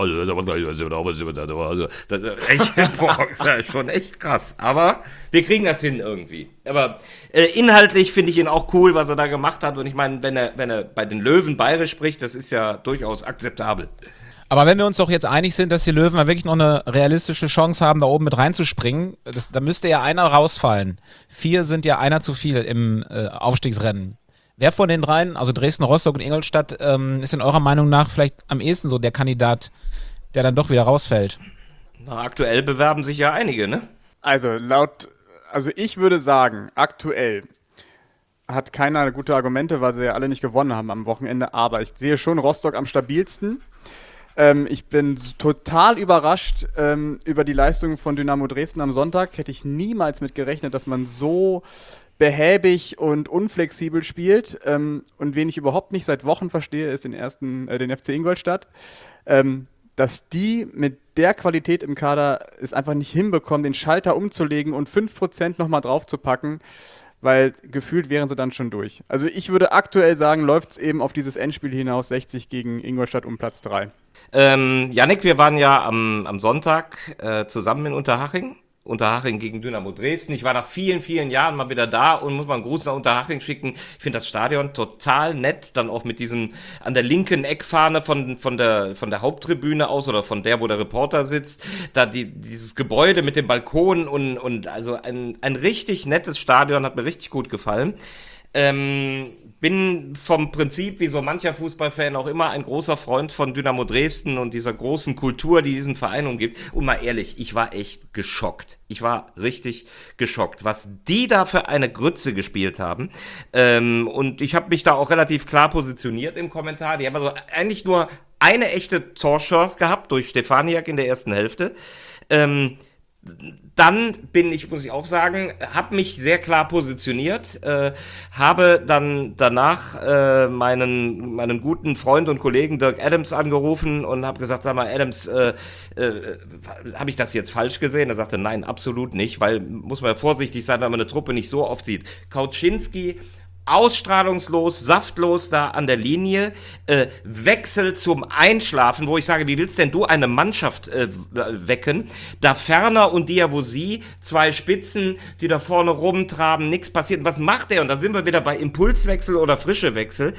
Das ist schon echt krass, aber wir kriegen das hin irgendwie. Aber inhaltlich finde ich ihn auch cool, was er da gemacht hat, und ich meine, wenn er bei den Löwen bayerisch spricht, das ist ja durchaus akzeptabel. Aber wenn wir uns doch jetzt einig sind, dass die Löwen ja wirklich noch eine realistische Chance haben, da oben mit reinzuspringen, da müsste ja einer rausfallen. 4 sind ja einer zu viel im Aufstiegsrennen. Wer von den dreien, also Dresden, Rostock und Ingolstadt, ist in eurer Meinung nach vielleicht am ehesten so der Kandidat, der dann doch wieder rausfällt? Na, aktuell bewerben sich ja einige, ne? Also ich würde sagen, aktuell hat keiner gute Argumente, weil sie ja alle nicht gewonnen haben am Wochenende, aber ich sehe schon Rostock am stabilsten. Ich bin total überrascht über die Leistungen von Dynamo Dresden am Sonntag. Hätte ich niemals mit gerechnet, dass man so behäbig und unflexibel spielt. Und wen ich überhaupt nicht seit Wochen verstehe, ist den FC Ingolstadt. Dass die mit der Qualität im Kader es einfach nicht hinbekommen, den Schalter umzulegen und 5% nochmal draufzupacken, weil gefühlt wären sie dann schon durch. Also ich würde aktuell sagen, läuft es eben auf dieses Endspiel hinaus, 60 gegen Ingolstadt um Platz 3. Yannick, wir waren ja am Sonntag zusammen in Unterhaching gegen Dynamo Dresden. Ich war nach vielen, vielen Jahren mal wieder da und muss mal einen Gruß nach Unterhaching schicken. Ich finde das Stadion total nett, dann auch mit diesem an der linken Eckfahne von der Haupttribüne aus oder von der, wo der Reporter sitzt, da dieses Gebäude mit dem Balkon und also ein richtig nettes Stadion, hat mir richtig gut gefallen. Bin vom Prinzip, wie so mancher Fußballfan auch immer, ein großer Freund von Dynamo Dresden und dieser großen Kultur, die diesen Verein umgibt. Und mal ehrlich, ich war echt geschockt. Ich war richtig geschockt, was die da für eine Grütze gespielt haben. Und ich habe mich da auch relativ klar positioniert im Kommentar. Die haben also eigentlich nur eine echte Torchance gehabt durch Stefaniak in der ersten Hälfte. Dann muss ich auch sagen, habe mich sehr klar positioniert, habe dann danach meinen guten Freund und Kollegen Dirk Adams angerufen und habe gesagt, sag mal Adams, habe ich das jetzt falsch gesehen? Er sagte, nein, absolut nicht, weil muss man ja vorsichtig sein, wenn man eine Truppe nicht so oft sieht. Kauczynski, ausstrahlungslos, saftlos da an der Linie, Wechsel zum Einschlafen, wo ich sage, wie willst denn du eine Mannschaft wecken? Da Ferner und Diawusi, 2 Spitzen, die da vorne rumtraben, nichts passiert. Was macht er? Und da sind wir wieder bei Impulswechsel oder frische Wechsel.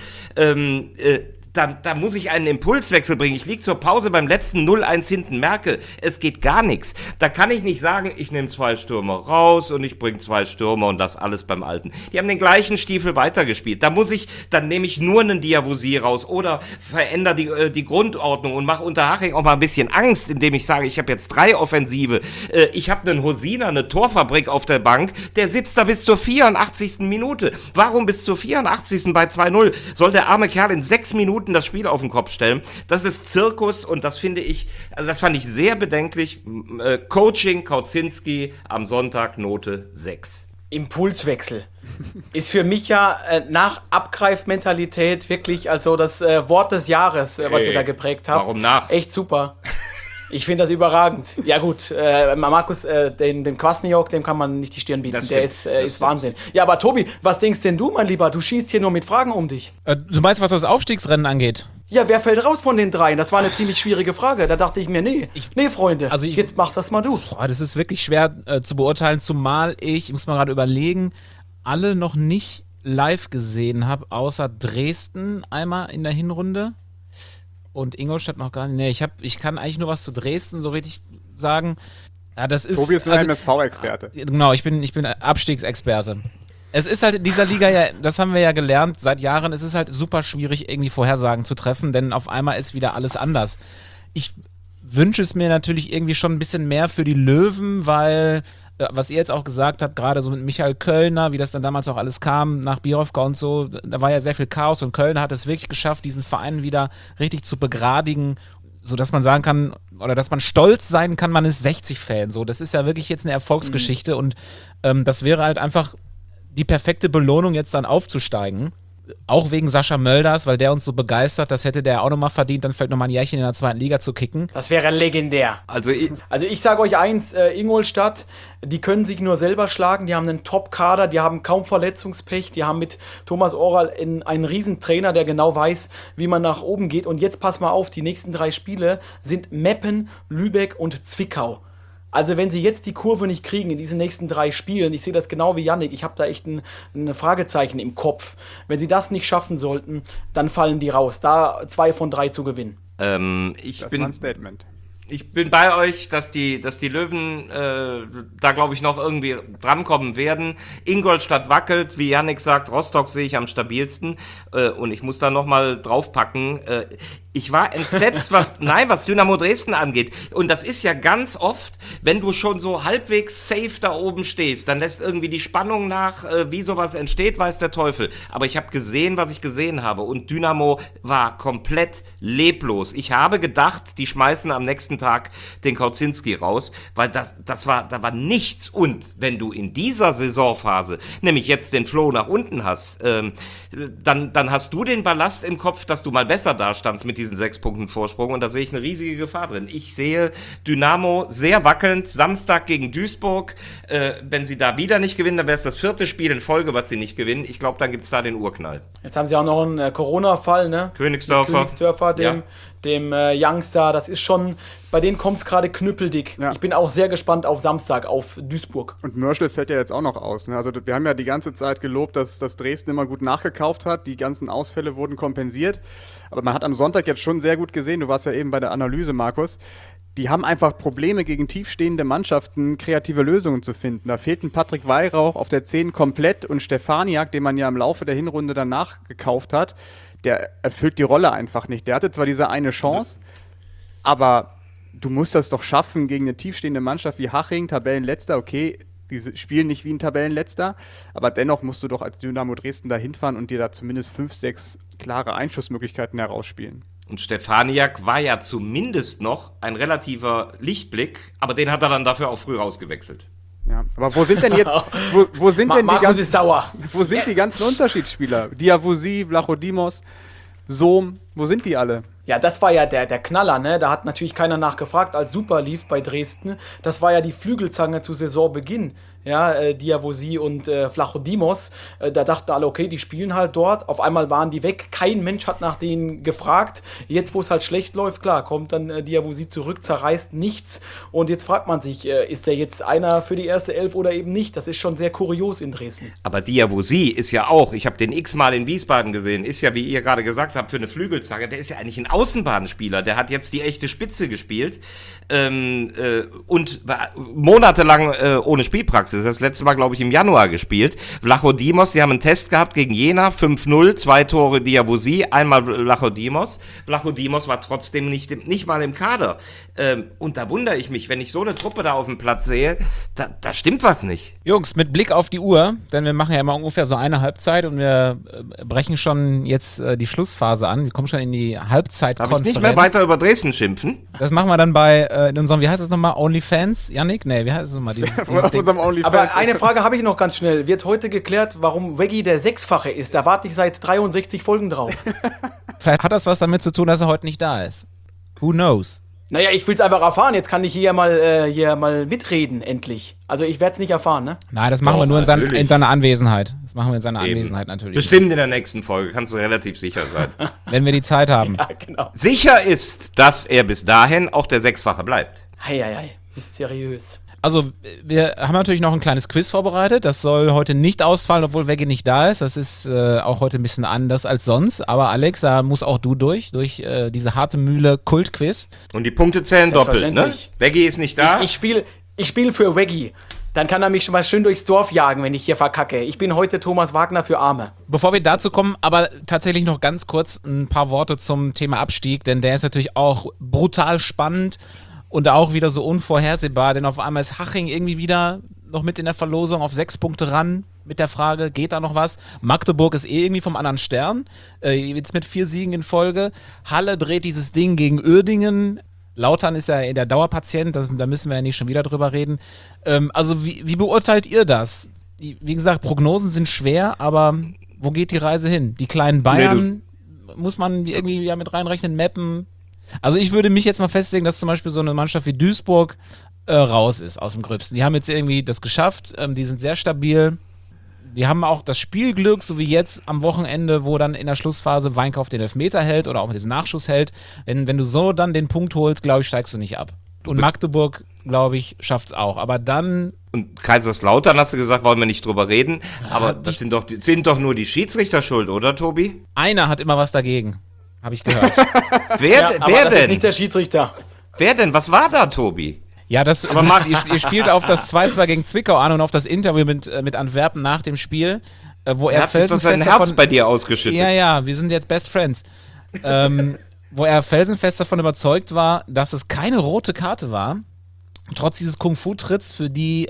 Da muss ich einen Impulswechsel bringen. Ich liege zur Pause beim letzten 0-1 hinten, merke, es geht gar nichts. Da kann ich nicht sagen, ich nehme 2 Stürmer raus und ich bringe 2 Stürmer und das alles beim Alten. Die haben den gleichen Stiefel weitergespielt. Dann nehme ich nur einen Diawusi raus oder verändere die Grundordnung und mache Unterhaching auch mal ein bisschen Angst, indem ich sage, ich habe jetzt 3 Offensive. Ich habe einen Hosiner, eine Torfabrik auf der Bank, der sitzt da bis zur 84. Minute. Warum bis zur 84. bei 2-0? Soll der arme Kerl in 6 Minuten das Spiel auf den Kopf stellen? Das ist Zirkus und das fand ich sehr bedenklich. Coaching Kauczynski am Sonntag Note 6. Impulswechsel ist für mich ja nach Abgreifmentalität wirklich also das Wort des Jahres, was ihr da geprägt habt. Warum nach? Echt super. Ich finde das überragend. Ja gut, Markus, dem Kwasniok, dem kann man nicht die Stirn bieten. Der ist Wahnsinn. Ja, aber Tobi, was denkst denn du, mein Lieber? Du schießt hier nur mit Fragen um dich. Du meinst, was das Aufstiegsrennen angeht? Ja, wer fällt raus von den 3? Das war eine ziemlich schwierige Frage. Da dachte ich mir, nee, Freunde, jetzt mach das mal du. Boah, das ist wirklich schwer zu beurteilen, zumal ich muss mal gerade überlegen, alle noch nicht live gesehen habe, außer Dresden einmal in der Hinrunde. Und Ingolstadt noch gar nicht. Nee, ich kann eigentlich nur was zu Dresden so richtig sagen. Ja, das ist. Tobi ist nur MSV-Experte. Genau, ich bin Abstiegsexperte. Es ist halt in dieser Liga ja, das haben wir ja gelernt seit Jahren, es ist halt super schwierig, irgendwie Vorhersagen zu treffen, denn auf einmal ist wieder alles anders. Ich wünsche es mir natürlich irgendwie schon ein bisschen mehr für die Löwen, weil, was ihr jetzt auch gesagt habt, gerade so mit Michael Kölner, wie das dann damals auch alles kam, nach Birovka und so, da war ja sehr viel Chaos und Kölner hat es wirklich geschafft, diesen Verein wieder richtig zu begradigen. so dass man sagen kann, oder dass man stolz sein kann, man ist 60-Fan. So, das ist ja wirklich jetzt eine Erfolgsgeschichte und das wäre halt einfach die perfekte Belohnung, jetzt dann aufzusteigen. Auch wegen Sascha Mölders, weil der uns so begeistert, das hätte der auch nochmal verdient, dann vielleicht nochmal ein Jährchen in der 2. Liga zu kicken. Das wäre legendär. Also Ich sage euch eins, Ingolstadt, die können sich nur selber schlagen, die haben einen Top-Kader, die haben kaum Verletzungspech, die haben mit Thomas Oral einen Riesentrainer, der genau weiß, wie man nach oben geht. Und jetzt pass mal auf, die nächsten 3 Spiele sind Meppen, Lübeck und Zwickau. Also wenn sie jetzt die Kurve nicht kriegen in diesen nächsten 3 Spielen, ich sehe das genau wie Yannick, ich habe da echt ein Fragezeichen im Kopf. Wenn sie das nicht schaffen sollten, dann fallen die raus. Da 2 von 3 zu gewinnen. Das war ein Statement. Ich bin bei euch, dass die Löwen da, glaube ich, noch irgendwie drankommen werden. Ingolstadt wackelt, wie Yannick sagt, Rostock sehe ich am stabilsten. Und ich muss da nochmal draufpacken. Ich war entsetzt, was Dynamo Dresden angeht. Und das ist ja ganz oft, wenn du schon so halbwegs safe da oben stehst, dann lässt irgendwie die Spannung nach, wie sowas entsteht, weiß der Teufel. Aber ich habe gesehen, was ich gesehen habe. Und Dynamo war komplett leblos. Ich habe gedacht, die schmeißen am nächsten Tag den Kauzinski raus, weil da war nichts. Und wenn du in dieser Saisonphase, nämlich jetzt den Flow nach unten hast, dann hast du den Ballast im Kopf, dass du mal besser dastandst mit diesen 6 Punkten Vorsprung, und da sehe ich eine riesige Gefahr drin. Ich sehe Dynamo sehr wackelnd, Samstag gegen Duisburg. Wenn sie da wieder nicht gewinnen, dann wäre es das 4. Spiel in Folge, was sie nicht gewinnen. Ich glaube, dann gibt es da den Urknall. Jetzt haben sie auch noch einen Corona-Fall, ne? Königsdörfer, dem Youngster, das ist schon, bei denen kommt es gerade knüppeldick. Ja. Ich bin auch sehr gespannt auf Samstag, auf Duisburg. Und Mörschel fällt ja jetzt auch noch aus. Ne? Also wir haben ja die ganze Zeit gelobt, dass Dresden immer gut nachgekauft hat. Die ganzen Ausfälle wurden kompensiert. Aber man hat am Sonntag jetzt schon sehr gut gesehen, du warst ja eben bei der Analyse, Markus, die haben einfach Probleme gegen tiefstehende Mannschaften, kreative Lösungen zu finden. Da fehlten Patrick Weihrauch auf der 10 komplett und Stefaniak, den man ja im Laufe der Hinrunde danach gekauft hat, der erfüllt die Rolle einfach nicht. Der hatte zwar diese eine Chance, aber du musst das doch schaffen gegen eine tiefstehende Mannschaft wie Haching, Tabellenletzter, okay, die spielen nicht wie ein Tabellenletzter, aber dennoch musst du doch als Dynamo Dresden da hinfahren und dir da zumindest 5, 6 klare Einschussmöglichkeiten herausspielen. Und Stefaniak war ja zumindest noch ein relativer Lichtblick, aber den hat er dann dafür auch früh rausgewechselt. Ja, aber wo sind denn jetzt, wo sind denn Markus ist sauer. Wo sind die ganzen Unterschiedsspieler? Diawusi, Vlachodimos, Sohm, wo sind die alle? Ja, das war ja der Knaller, ne? Da hat natürlich keiner nachgefragt, als super lief bei Dresden. Das war ja die Flügelzange zu Saisonbeginn. Ja, Diawusi und Vlachodimos, da dachten alle, okay, die spielen halt dort. Auf einmal waren die weg. Kein Mensch hat nach denen gefragt. Jetzt, wo es halt schlecht läuft, klar, kommt dann Diawusi zurück, zerreißt nichts. Und jetzt fragt man sich, ist der jetzt einer für die erste Elf oder eben nicht? Das ist schon sehr kurios in Dresden. Aber Diawusi ist ja auch, ich habe den x-mal in Wiesbaden gesehen, ist ja, wie ihr gerade gesagt habt, für eine Flügelzange, der ist ja eigentlich ein Außenbahnspieler. Der hat jetzt die echte Spitze gespielt und war monatelang ohne Spielpraxis. Das letzte Mal, glaube ich, im Januar gespielt. Vlachodimos, die haben einen Test gehabt gegen Jena, 5-0, 2 Tore Diawusi, einmal Vlachodimos. Vlachodimos war trotzdem nicht mal im Kader. Und da wundere ich mich, wenn ich so eine Truppe da auf dem Platz sehe, da stimmt was nicht. Jungs, mit Blick auf die Uhr, denn wir machen ja immer ungefähr so eine Halbzeit und wir brechen schon jetzt die Schlussphase an. Wir kommen schon in die Halbzeitkonferenz. Darf ich nicht mehr weiter über Dresden schimpfen? Das machen wir dann bei in unserem, wie heißt das nochmal, OnlyFans? Yannick? Nee, wie heißt es nochmal? Dieses Ding? Aber eine Frage habe ich noch ganz schnell. Wird heute geklärt, warum Veggie der Sechsfache ist? Da warte ich seit 63 Folgen drauf. Vielleicht hat das was damit zu tun, dass er heute nicht da ist. Who knows? Naja, ich will es einfach erfahren. Jetzt kann ich hier mal mitreden, endlich. Also ich werde es nicht erfahren, ne? Nein, das machen wir nur in seiner Anwesenheit. Das machen wir in seiner Anwesenheit natürlich. Bestimmt in der nächsten Folge, kannst du relativ sicher sein. Wenn wir die Zeit haben. Ja, genau. Sicher ist, dass er bis dahin auch der Sechsfache bleibt. Hei, mysteriös. Also, wir haben natürlich noch ein kleines Quiz vorbereitet. Das soll heute nicht ausfallen, obwohl Veggie nicht da ist. Das ist auch heute ein bisschen anders als sonst. Aber Alex, da musst auch du durch diese harte Mühle Kultquiz. Und die Punkte zählen doppelt, ne? Veggie ist nicht da. Ich spiel für Veggie. Dann kann er mich schon mal schön durchs Dorf jagen, wenn ich hier verkacke. Ich bin heute Thomas Wagner für Arme. Bevor wir dazu kommen, aber tatsächlich noch ganz kurz ein paar Worte zum Thema Abstieg. Denn der ist natürlich auch brutal spannend. Und auch wieder so unvorhersehbar, denn auf einmal ist Haching irgendwie wieder noch mit in der Verlosung auf 6 Punkte ran. mit der Frage, geht da noch was? Magdeburg ist irgendwie vom anderen Stern, jetzt mit 4 Siegen in Folge. Halle dreht dieses Ding gegen Uerdingen. Lautern ist ja der Dauerpatient, da müssen wir ja nicht schon wieder drüber reden. Also wie beurteilt ihr das? Wie gesagt, Prognosen sind schwer, aber wo geht die Reise hin? Die kleinen Bayern muss man irgendwie ja mit reinrechnen, Meppen. Also ich würde mich jetzt mal festlegen, dass zum Beispiel so eine Mannschaft wie Duisburg raus ist aus dem Gröbsten. Die haben jetzt irgendwie das geschafft, die sind sehr stabil. Die haben auch das Spielglück, so wie jetzt am Wochenende, wo dann in der Schlussphase Weinkauf den Elfmeter hält oder auch diesen Nachschuss hält. Wenn du so dann den Punkt holst, glaube ich, steigst du nicht ab. Und Magdeburg, glaube ich, schafft es auch. Aber dann... Und Kaiserslautern, hast du gesagt, wollen wir nicht drüber reden. Aber das sind doch nur die Schiedsrichter schuld, oder, Tobi? Einer hat immer was dagegen, habe ich gehört. Wer das denn? ist nicht der Schiedsrichter. Wer denn? Was war da, Tobi? Ja, aber ihr spielt auf das 2-2 gegen Zwickau an und auf das Interview mit Antwerpen nach dem Spiel, wo er hat sich doch sein Herz bei dir ausgeschüttet. Ja, wir sind jetzt Best Friends. Wo er felsenfest davon überzeugt war, dass es keine rote Karte war, trotz dieses Kung-Fu-Tritts, für die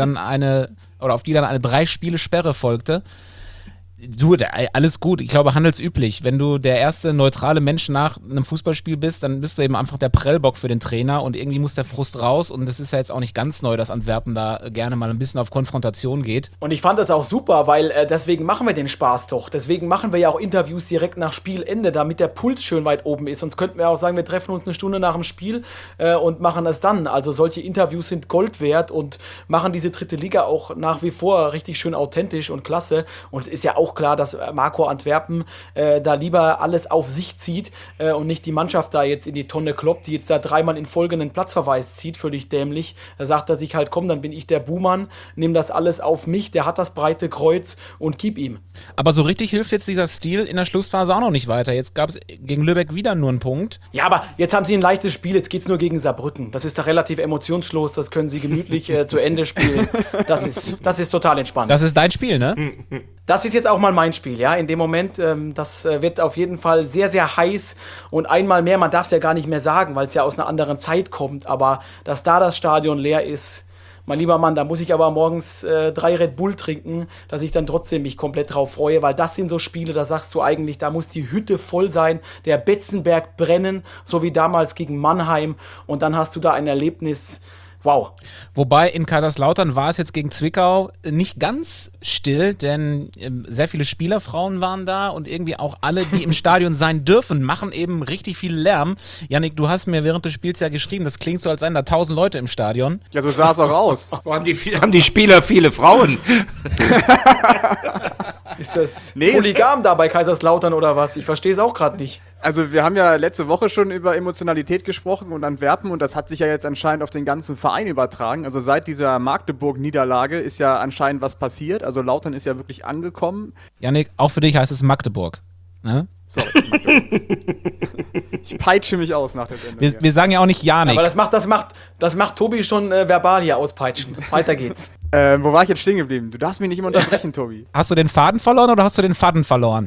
auf die dann eine 3-Spiele-Sperre folgte. Du, alles gut. Ich glaube, handelsüblich. Wenn du der erste neutrale Mensch nach einem Fußballspiel bist, dann bist du eben einfach der Prellbock für den Trainer und irgendwie muss der Frust raus und es ist ja jetzt auch nicht ganz neu, dass Antwerpen da gerne mal ein bisschen auf Konfrontation geht. Und ich fand das auch super, weil deswegen machen wir den Spaß doch. Deswegen machen wir ja auch Interviews direkt nach Spielende, damit der Puls schön weit oben ist. Sonst könnten wir auch sagen, wir treffen uns eine Stunde nach dem Spiel und machen das dann. Also solche Interviews sind Gold wert und machen diese dritte Liga auch nach wie vor richtig schön authentisch und klasse. Und es ist ja auch klar, dass Marco Antwerpen da lieber alles auf sich zieht und nicht die Mannschaft da jetzt in die Tonne kloppt, die jetzt da 3-mal in Folge einen Platzverweis zieht, völlig dämlich. Da sagt er sich halt, komm, dann bin ich der Buhmann, nimm das alles auf mich, der hat das breite Kreuz und gib ihm. Aber so richtig hilft jetzt dieser Stil in der Schlussphase auch noch nicht weiter. Jetzt gab es gegen Lübeck wieder nur einen Punkt. Ja, aber jetzt haben sie ein leichtes Spiel, jetzt geht's nur gegen Saarbrücken. Das ist da relativ emotionslos, das können sie gemütlich zu Ende spielen. Das ist total entspannt. Das ist dein Spiel, ne? Das ist jetzt auch mal mein Spiel, ja, in dem Moment, das wird auf jeden Fall sehr, sehr heiß und einmal mehr, man darf es ja gar nicht mehr sagen, weil es ja aus einer anderen Zeit kommt, aber dass da das Stadion leer ist, mein lieber Mann, da muss ich aber morgens 3 Red Bull trinken, dass ich dann trotzdem mich komplett drauf freue, weil das sind so Spiele, da sagst du eigentlich, da muss die Hütte voll sein, der Betzenberg brennen, so wie damals gegen Mannheim und dann hast du da ein Erlebnis. Wow. Wobei in Kaiserslautern war es jetzt gegen Zwickau nicht ganz still, denn sehr viele Spielerfrauen waren da und irgendwie auch alle, die im Stadion sein dürfen, machen eben richtig viel Lärm. Jannik, du hast mir während des Spiels ja geschrieben, das klingt so, als seien da 1000 Leute im Stadion. Ja, so sah es auch aus. Haben die Spieler viele Frauen? Ist das polygam da bei Kaiserslautern oder was? Ich verstehe es auch gerade nicht. Also wir haben ja letzte Woche schon über Emotionalität gesprochen und Antwerpen und das hat sich ja jetzt anscheinend auf den ganzen Verein übertragen. Also seit dieser Magdeburg-Niederlage ist ja anscheinend was passiert. Also Lautern ist ja wirklich angekommen. Jannik, auch für dich heißt es Magdeburg. Ne? Sorry, Magdeburg. Ich peitsche mich aus nach der Sendung. Wir sagen ja auch nicht Janik. Aber das macht Tobi schon verbal hier auspeitschen. Weiter geht's. Wo war ich jetzt stehen geblieben? Du darfst mich nicht immer unterbrechen, Tobi. Hast du den Faden verloren oder hast du den Faden verloren?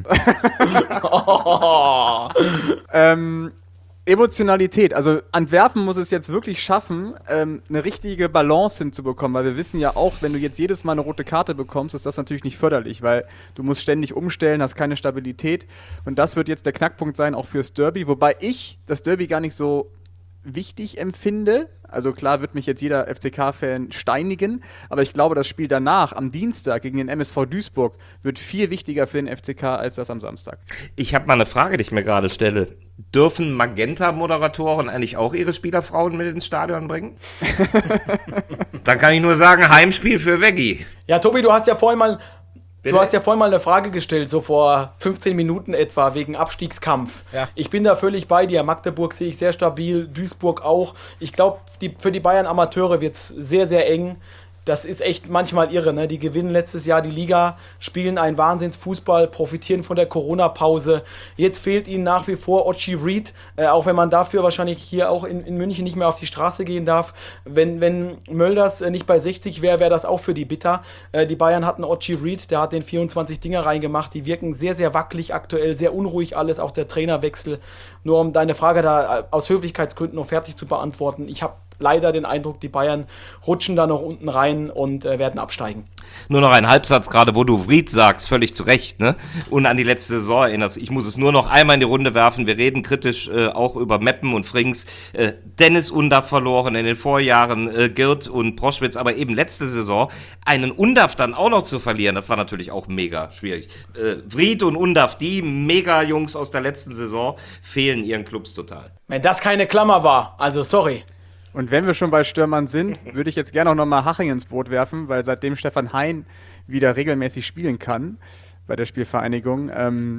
Emotionalität. Also Antwerpen muss es jetzt wirklich schaffen, eine richtige Balance hinzubekommen, weil wir wissen ja auch, wenn du jetzt jedes Mal eine rote Karte bekommst, ist das natürlich nicht förderlich, weil du musst ständig umstellen, hast keine Stabilität und das wird jetzt der Knackpunkt sein, auch fürs Derby, wobei ich das Derby gar nicht so wichtig empfinde. Also klar wird mich jetzt jeder FCK-Fan steinigen, aber ich glaube, das Spiel danach, am Dienstag gegen den MSV Duisburg, wird viel wichtiger für den FCK als das am Samstag. Ich habe mal eine Frage, die ich mir gerade stelle. Dürfen Magenta-Moderatoren eigentlich auch ihre Spielerfrauen mit ins Stadion bringen? Dann kann ich nur sagen, Heimspiel für Veggie. Ja, Tobi, du hast ja vorhin mal eine Frage gestellt, so vor 15 Minuten etwa, wegen Abstiegskampf. Ja. Ich bin da völlig bei dir. Magdeburg sehe ich sehr stabil, Duisburg auch. Ich glaube, für die Bayern-Amateure wird es sehr, sehr eng. Das ist echt manchmal irre, ne? Die gewinnen letztes Jahr die Liga, spielen einen Wahnsinnsfußball, profitieren von der Corona-Pause. Jetzt fehlt ihnen nach wie vor Ochi Reed, auch wenn man dafür wahrscheinlich hier auch in München nicht mehr auf die Straße gehen darf. Wenn Mölders nicht bei 60 wäre, wäre das auch für die bitter. Die Bayern hatten Ochi Reed, der hat den 24 Dinger reingemacht. Die wirken sehr, sehr wackelig aktuell, sehr unruhig alles, auch der Trainerwechsel. Nur um deine Frage da aus Höflichkeitsgründen noch fertig zu beantworten. Ich habe leider den Eindruck, die Bayern rutschen da noch unten rein und werden absteigen. Nur noch ein Halbsatz, gerade wo du Vried sagst, völlig zu Recht, ne? Und an die letzte Saison erinnerst. Ich muss es nur noch einmal in die Runde werfen. Wir reden kritisch auch über Meppen und Frings. Dennis Undaff verloren in den Vorjahren, Girt und Proschwitz, aber eben letzte Saison einen Undaff dann auch noch zu verlieren, das war natürlich auch mega schwierig. Vried und Undaff, die Mega-Jungs aus der letzten Saison, fehlen ihren Clubs total. Wenn das keine Klammer war, also sorry. Und wenn wir schon bei Stürmern sind, würde ich jetzt gerne auch nochmal Haching ins Boot werfen, weil seitdem Stefan Hein wieder regelmäßig spielen kann bei der Spielvereinigung,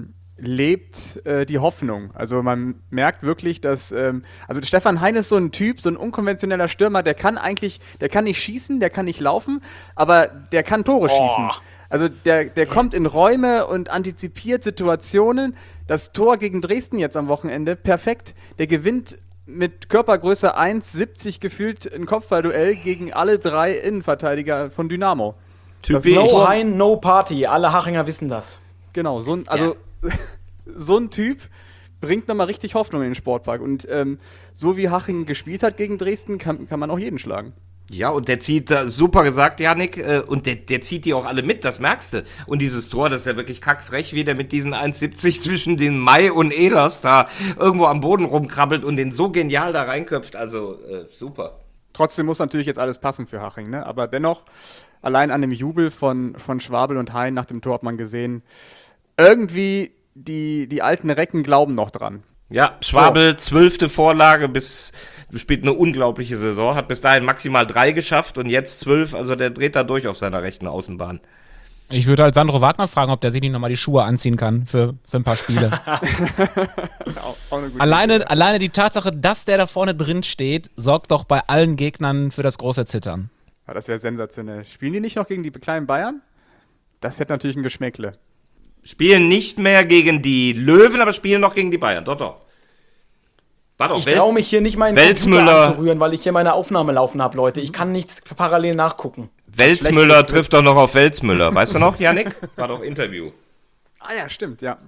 lebt die Hoffnung. Also man merkt wirklich, dass also Stefan Hein ist so ein Typ, so ein unkonventioneller Stürmer, der kann nicht schießen, der kann nicht laufen, aber der kann Tore schießen. Also der kommt in Räume und antizipiert Situationen. Das Tor gegen Dresden jetzt am Wochenende, perfekt. Der gewinnt mit Körpergröße 1,70 gefühlt ein Kopfballduell gegen alle 3 Innenverteidiger von Dynamo. No Hein, no Party. Alle Hachinger wissen das. Genau, so ein Typ bringt nochmal richtig Hoffnung in den Sportpark. Und so wie Haching gespielt hat gegen Dresden, kann man auch jeden schlagen. Ja, und der zieht, super gesagt, Yannick, und der zieht die auch alle mit, das merkst du. Und dieses Tor, das ist ja wirklich kackfrech, wie der mit diesen 1,70 zwischen den Mai und Ehlers da irgendwo am Boden rumkrabbelt und den so genial da reinköpft, also super. Trotzdem muss natürlich jetzt alles passen für Haching, ne? Aber dennoch, allein an dem Jubel von Schwabel und Hein nach dem Tor hat man gesehen, irgendwie die alten Recken glauben noch dran. Ja, Schwabel, 12. Vorlage, spielt eine unglaubliche Saison, hat bis dahin maximal 3 geschafft und jetzt 12, also der dreht da durch auf seiner rechten Außenbahn. Ich würde halt Sandro Wagner fragen, ob der sich nicht nochmal die Schuhe anziehen kann für ein paar Spiele. Auch eine gute Alleine die Tatsache, dass der da vorne drin steht, sorgt doch bei allen Gegnern für das große Zittern. Ja, das ist ja sensationell. Spielen die nicht noch gegen die kleinen Bayern? Das hätte natürlich ein Geschmäckle. Spielen nicht mehr gegen die Löwen, aber spielen noch gegen die Bayern. Doch. War doch Ich traue mich hier nicht mal in den Computer anzurühren, weil ich hier meine Aufnahme laufen habe, Leute. Ich kann nichts parallel nachgucken. Welzmüller trifft doch noch auf Welzmüller. Weißt du noch, Yannick? War doch Interview. Ah ja, stimmt, ja.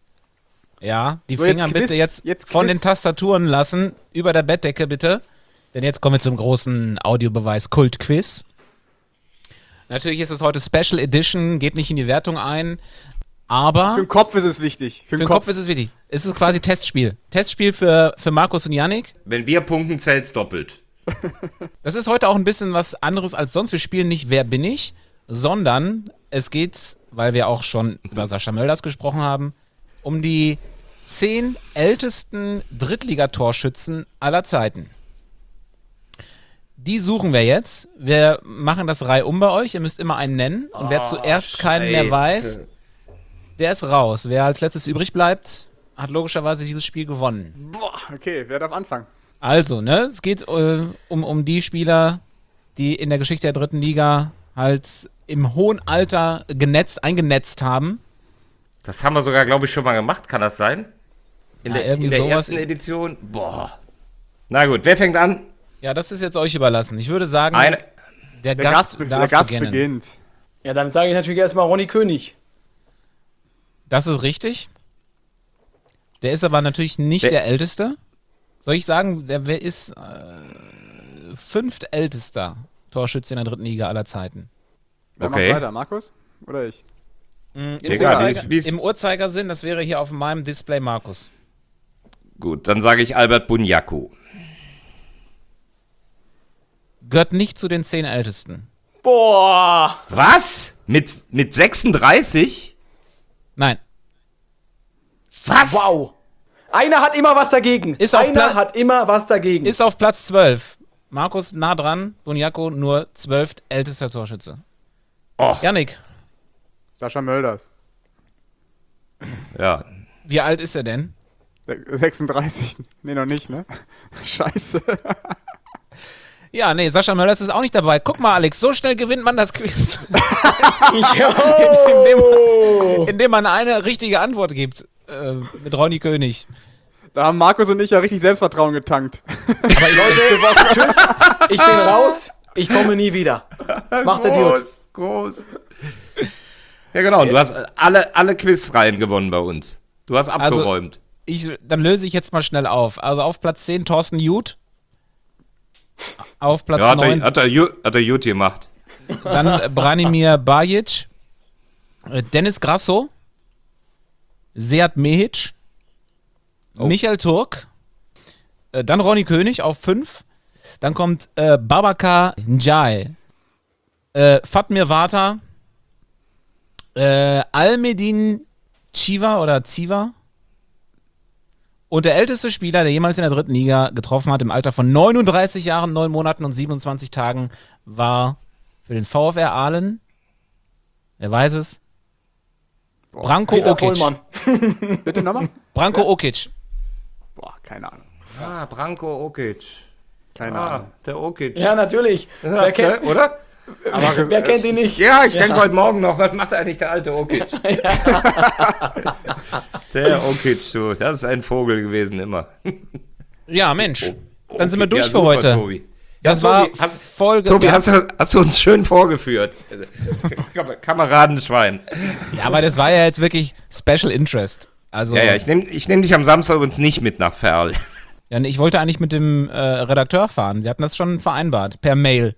Ja, die So, Finger jetzt Quiz, bitte jetzt jetzt von Quiz. den Tastaturen lassen, über der Bettdecke bitte. Denn jetzt kommen wir zum großen Audiobeweis Kult-Quiz. Natürlich ist es heute Special Edition, geht nicht in die Wertung ein, aber Für den Kopf ist es wichtig. für den Kopf ist es wichtig. Es ist quasi Testspiel. Testspiel für Markus und Yannick. Wenn wir punkten, zählt's doppelt. Das ist heute auch ein bisschen was anderes als sonst. Wir spielen nicht Wer bin ich, sondern es geht, weil wir auch schon über Sascha Mölders gesprochen haben, um die 10 ältesten Drittligatorschützen aller Zeiten. Die suchen wir jetzt. Wir machen das reihum bei euch. Ihr müsst immer einen nennen. Und wer zuerst keinen mehr weiß, der ist raus. Wer als letztes übrig bleibt, hat logischerweise dieses Spiel gewonnen. Boah, okay, wer darf anfangen? Also, ne, es geht um die Spieler, die in der Geschichte der dritten Liga halt im hohen Alter eingenetzt haben. Das haben wir sogar, glaube ich, schon mal gemacht. Kann das sein? In Ja, der irgendwie sowas. ersten Edition? Boah. Na gut, wer fängt an? Ja, das ist jetzt euch überlassen. Ich würde sagen, der Der Gast darf beginnen. beginnt. Ja, dann sage ich natürlich erstmal Ronny König. Das ist richtig. Der ist aber natürlich nicht der Älteste. Soll ich sagen, wer ist 5. ältester Torschütze in der dritten Liga aller Zeiten? Wer Okay. macht weiter, Markus? Oder ich? Egal, wie es- Im Uhrzeigersinn, das wäre hier auf meinem Display Markus. Gut, dann sage ich Albert Bunyaku. Gehört nicht zu den 10 Ältesten. Boah! Was? Mit 36? Nein. Was? Wow! Einer hat immer was dagegen. Ist auf Einer Pla- hat immer was dagegen. Ist auf Platz 12. Markus nah dran, Bunyaku nur 12. ältester Torschütze. Oh, Yannick, Sascha Mölders. ja. wie alt ist er denn? 36. Nee, noch nicht, ne? Scheiße. Ja, nee, Sascha Mölders ist auch nicht dabei. Guck mal, Alex, so schnell gewinnt man das Quiz. indem man eine richtige Antwort gibt. Mit Ronny König. Da haben Markus und ich ja richtig Selbstvertrauen getankt. Aber Leute, tschüss. Ich bin raus. Ich komme nie wieder. Macht der Dude. Groß. Ja, genau. Und du hast alle Quizreihen gewonnen bei uns. Du hast abgeräumt. Dann löse ich jetzt mal schnell auf. Also auf Platz 10 Thorsten Jud. auf Platz Ja, 9. hat er gut gemacht. Dann Branimir Bajic, Dennis Grasso, Sead Mehic, Michael Turk, dann Ronny König auf 5. Dann kommt Babacar Ndiaye, Fatmir Vata, Almedin Chiva oder Ziva und der älteste Spieler, der jemals in der 3. Liga getroffen hat, im Alter von 39 Jahren, 9 Monaten und 27 Tagen, war für den VfR Aalen, wer weiß es, Branko Peter Okic. Vollmann. Bitte nochmal? Branko Okic. Boah, keine Ahnung. Ah, Branko Okic. Keine Ahnung. Der Okic. Ja, natürlich. Wer kennt, oder? wer kennt ihn nicht? Ja, ich denke heute Morgen noch, was macht eigentlich der alte Okic? Der Okic, du, das ist ein Vogel gewesen immer. Ja, Mensch. Dann sind wir Okay, durch ja, für super, heute. Tobi. Das Ja, war Tobi, Folge. Tobi, ja. hast du uns schön vorgeführt. Kameradenschwein. Ja, aber das war ja jetzt wirklich Special Interest. Also, Ja, ich nehm dich am Samstag übrigens nicht mit nach Ferl. ja, ich wollte eigentlich mit dem Redakteur fahren. Wir hatten das schon vereinbart, per Mail.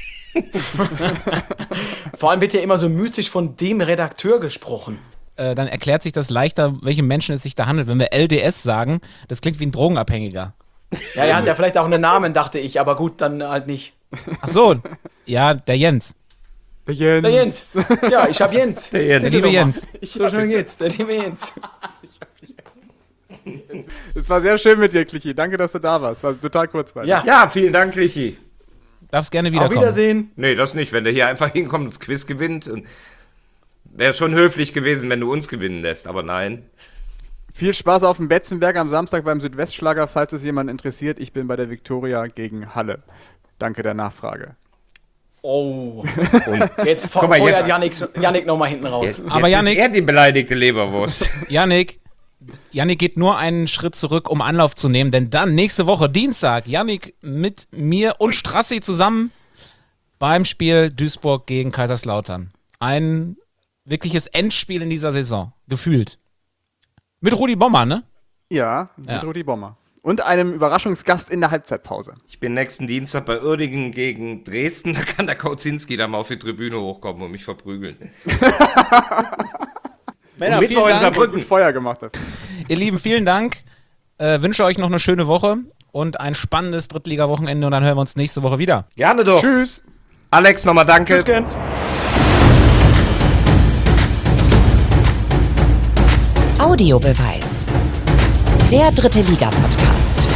Vor allem wird ja immer so mystisch von dem Redakteur gesprochen. Dann erklärt sich das leichter, welche Menschen es sich da handelt. Wenn wir LDS sagen, das klingt wie ein Drogenabhängiger. Ja, er hat ja vielleicht auch einen Namen, dachte ich, aber gut, dann halt nicht. Ach so, ja, der Jens. Der Jens. Der Jens. Ja, ich hab Jens. Der Jens. Der liebe Jens. So schnell geht's, der liebe Jens. Es war sehr schön mit dir, Clichy. Danke, dass du da warst. War total kurzweilig. Ja, Ja, vielen Dank, Lichi. Darfst gerne auf wiederkommen. Wiedersehen. Nee, das nicht. Wenn der hier einfach hinkommt und das Quiz gewinnt. Wäre schon höflich gewesen, wenn du uns gewinnen lässt, aber nein. Viel Spaß auf dem Betzenberg am Samstag beim Südwestschlager, falls es jemanden interessiert. Ich bin bei der Viktoria gegen Halle. Danke der Nachfrage. Oh, Und jetzt Guck mal, feuert jetzt- Yannick nochmal hinten raus. jetzt, Aber jetzt Yannick- ist er die beleidigte Leberwurst. Yannick geht nur einen Schritt zurück, um Anlauf zu nehmen, denn dann nächste Woche, Dienstag, Yannick mit mir und Strassi zusammen beim Spiel Duisburg gegen Kaiserslautern. Ein wirkliches Endspiel in dieser Saison, gefühlt. Mit Rudi Bommer, ne? Ja, mit Ja. Rudi Bommer. Und einem Überraschungsgast in der Halbzeitpause. Ich bin nächsten Dienstag bei Uerdingen gegen Dresden. Da kann der Kauzinski da mal auf die Tribüne hochkommen und mich verprügeln. Männer, Mittwoch in vielen Dank. Saarbrücken. Gut Feuer gemacht hat. Ihr Lieben, vielen Dank. Wünsche euch noch eine schöne Woche und ein spannendes Drittliga-Wochenende und dann hören wir uns nächste Woche wieder. Gerne doch. Tschüss. Alex, nochmal danke. Tschüss, Gens. Audiobeweis. Der dritte Liga-Podcast.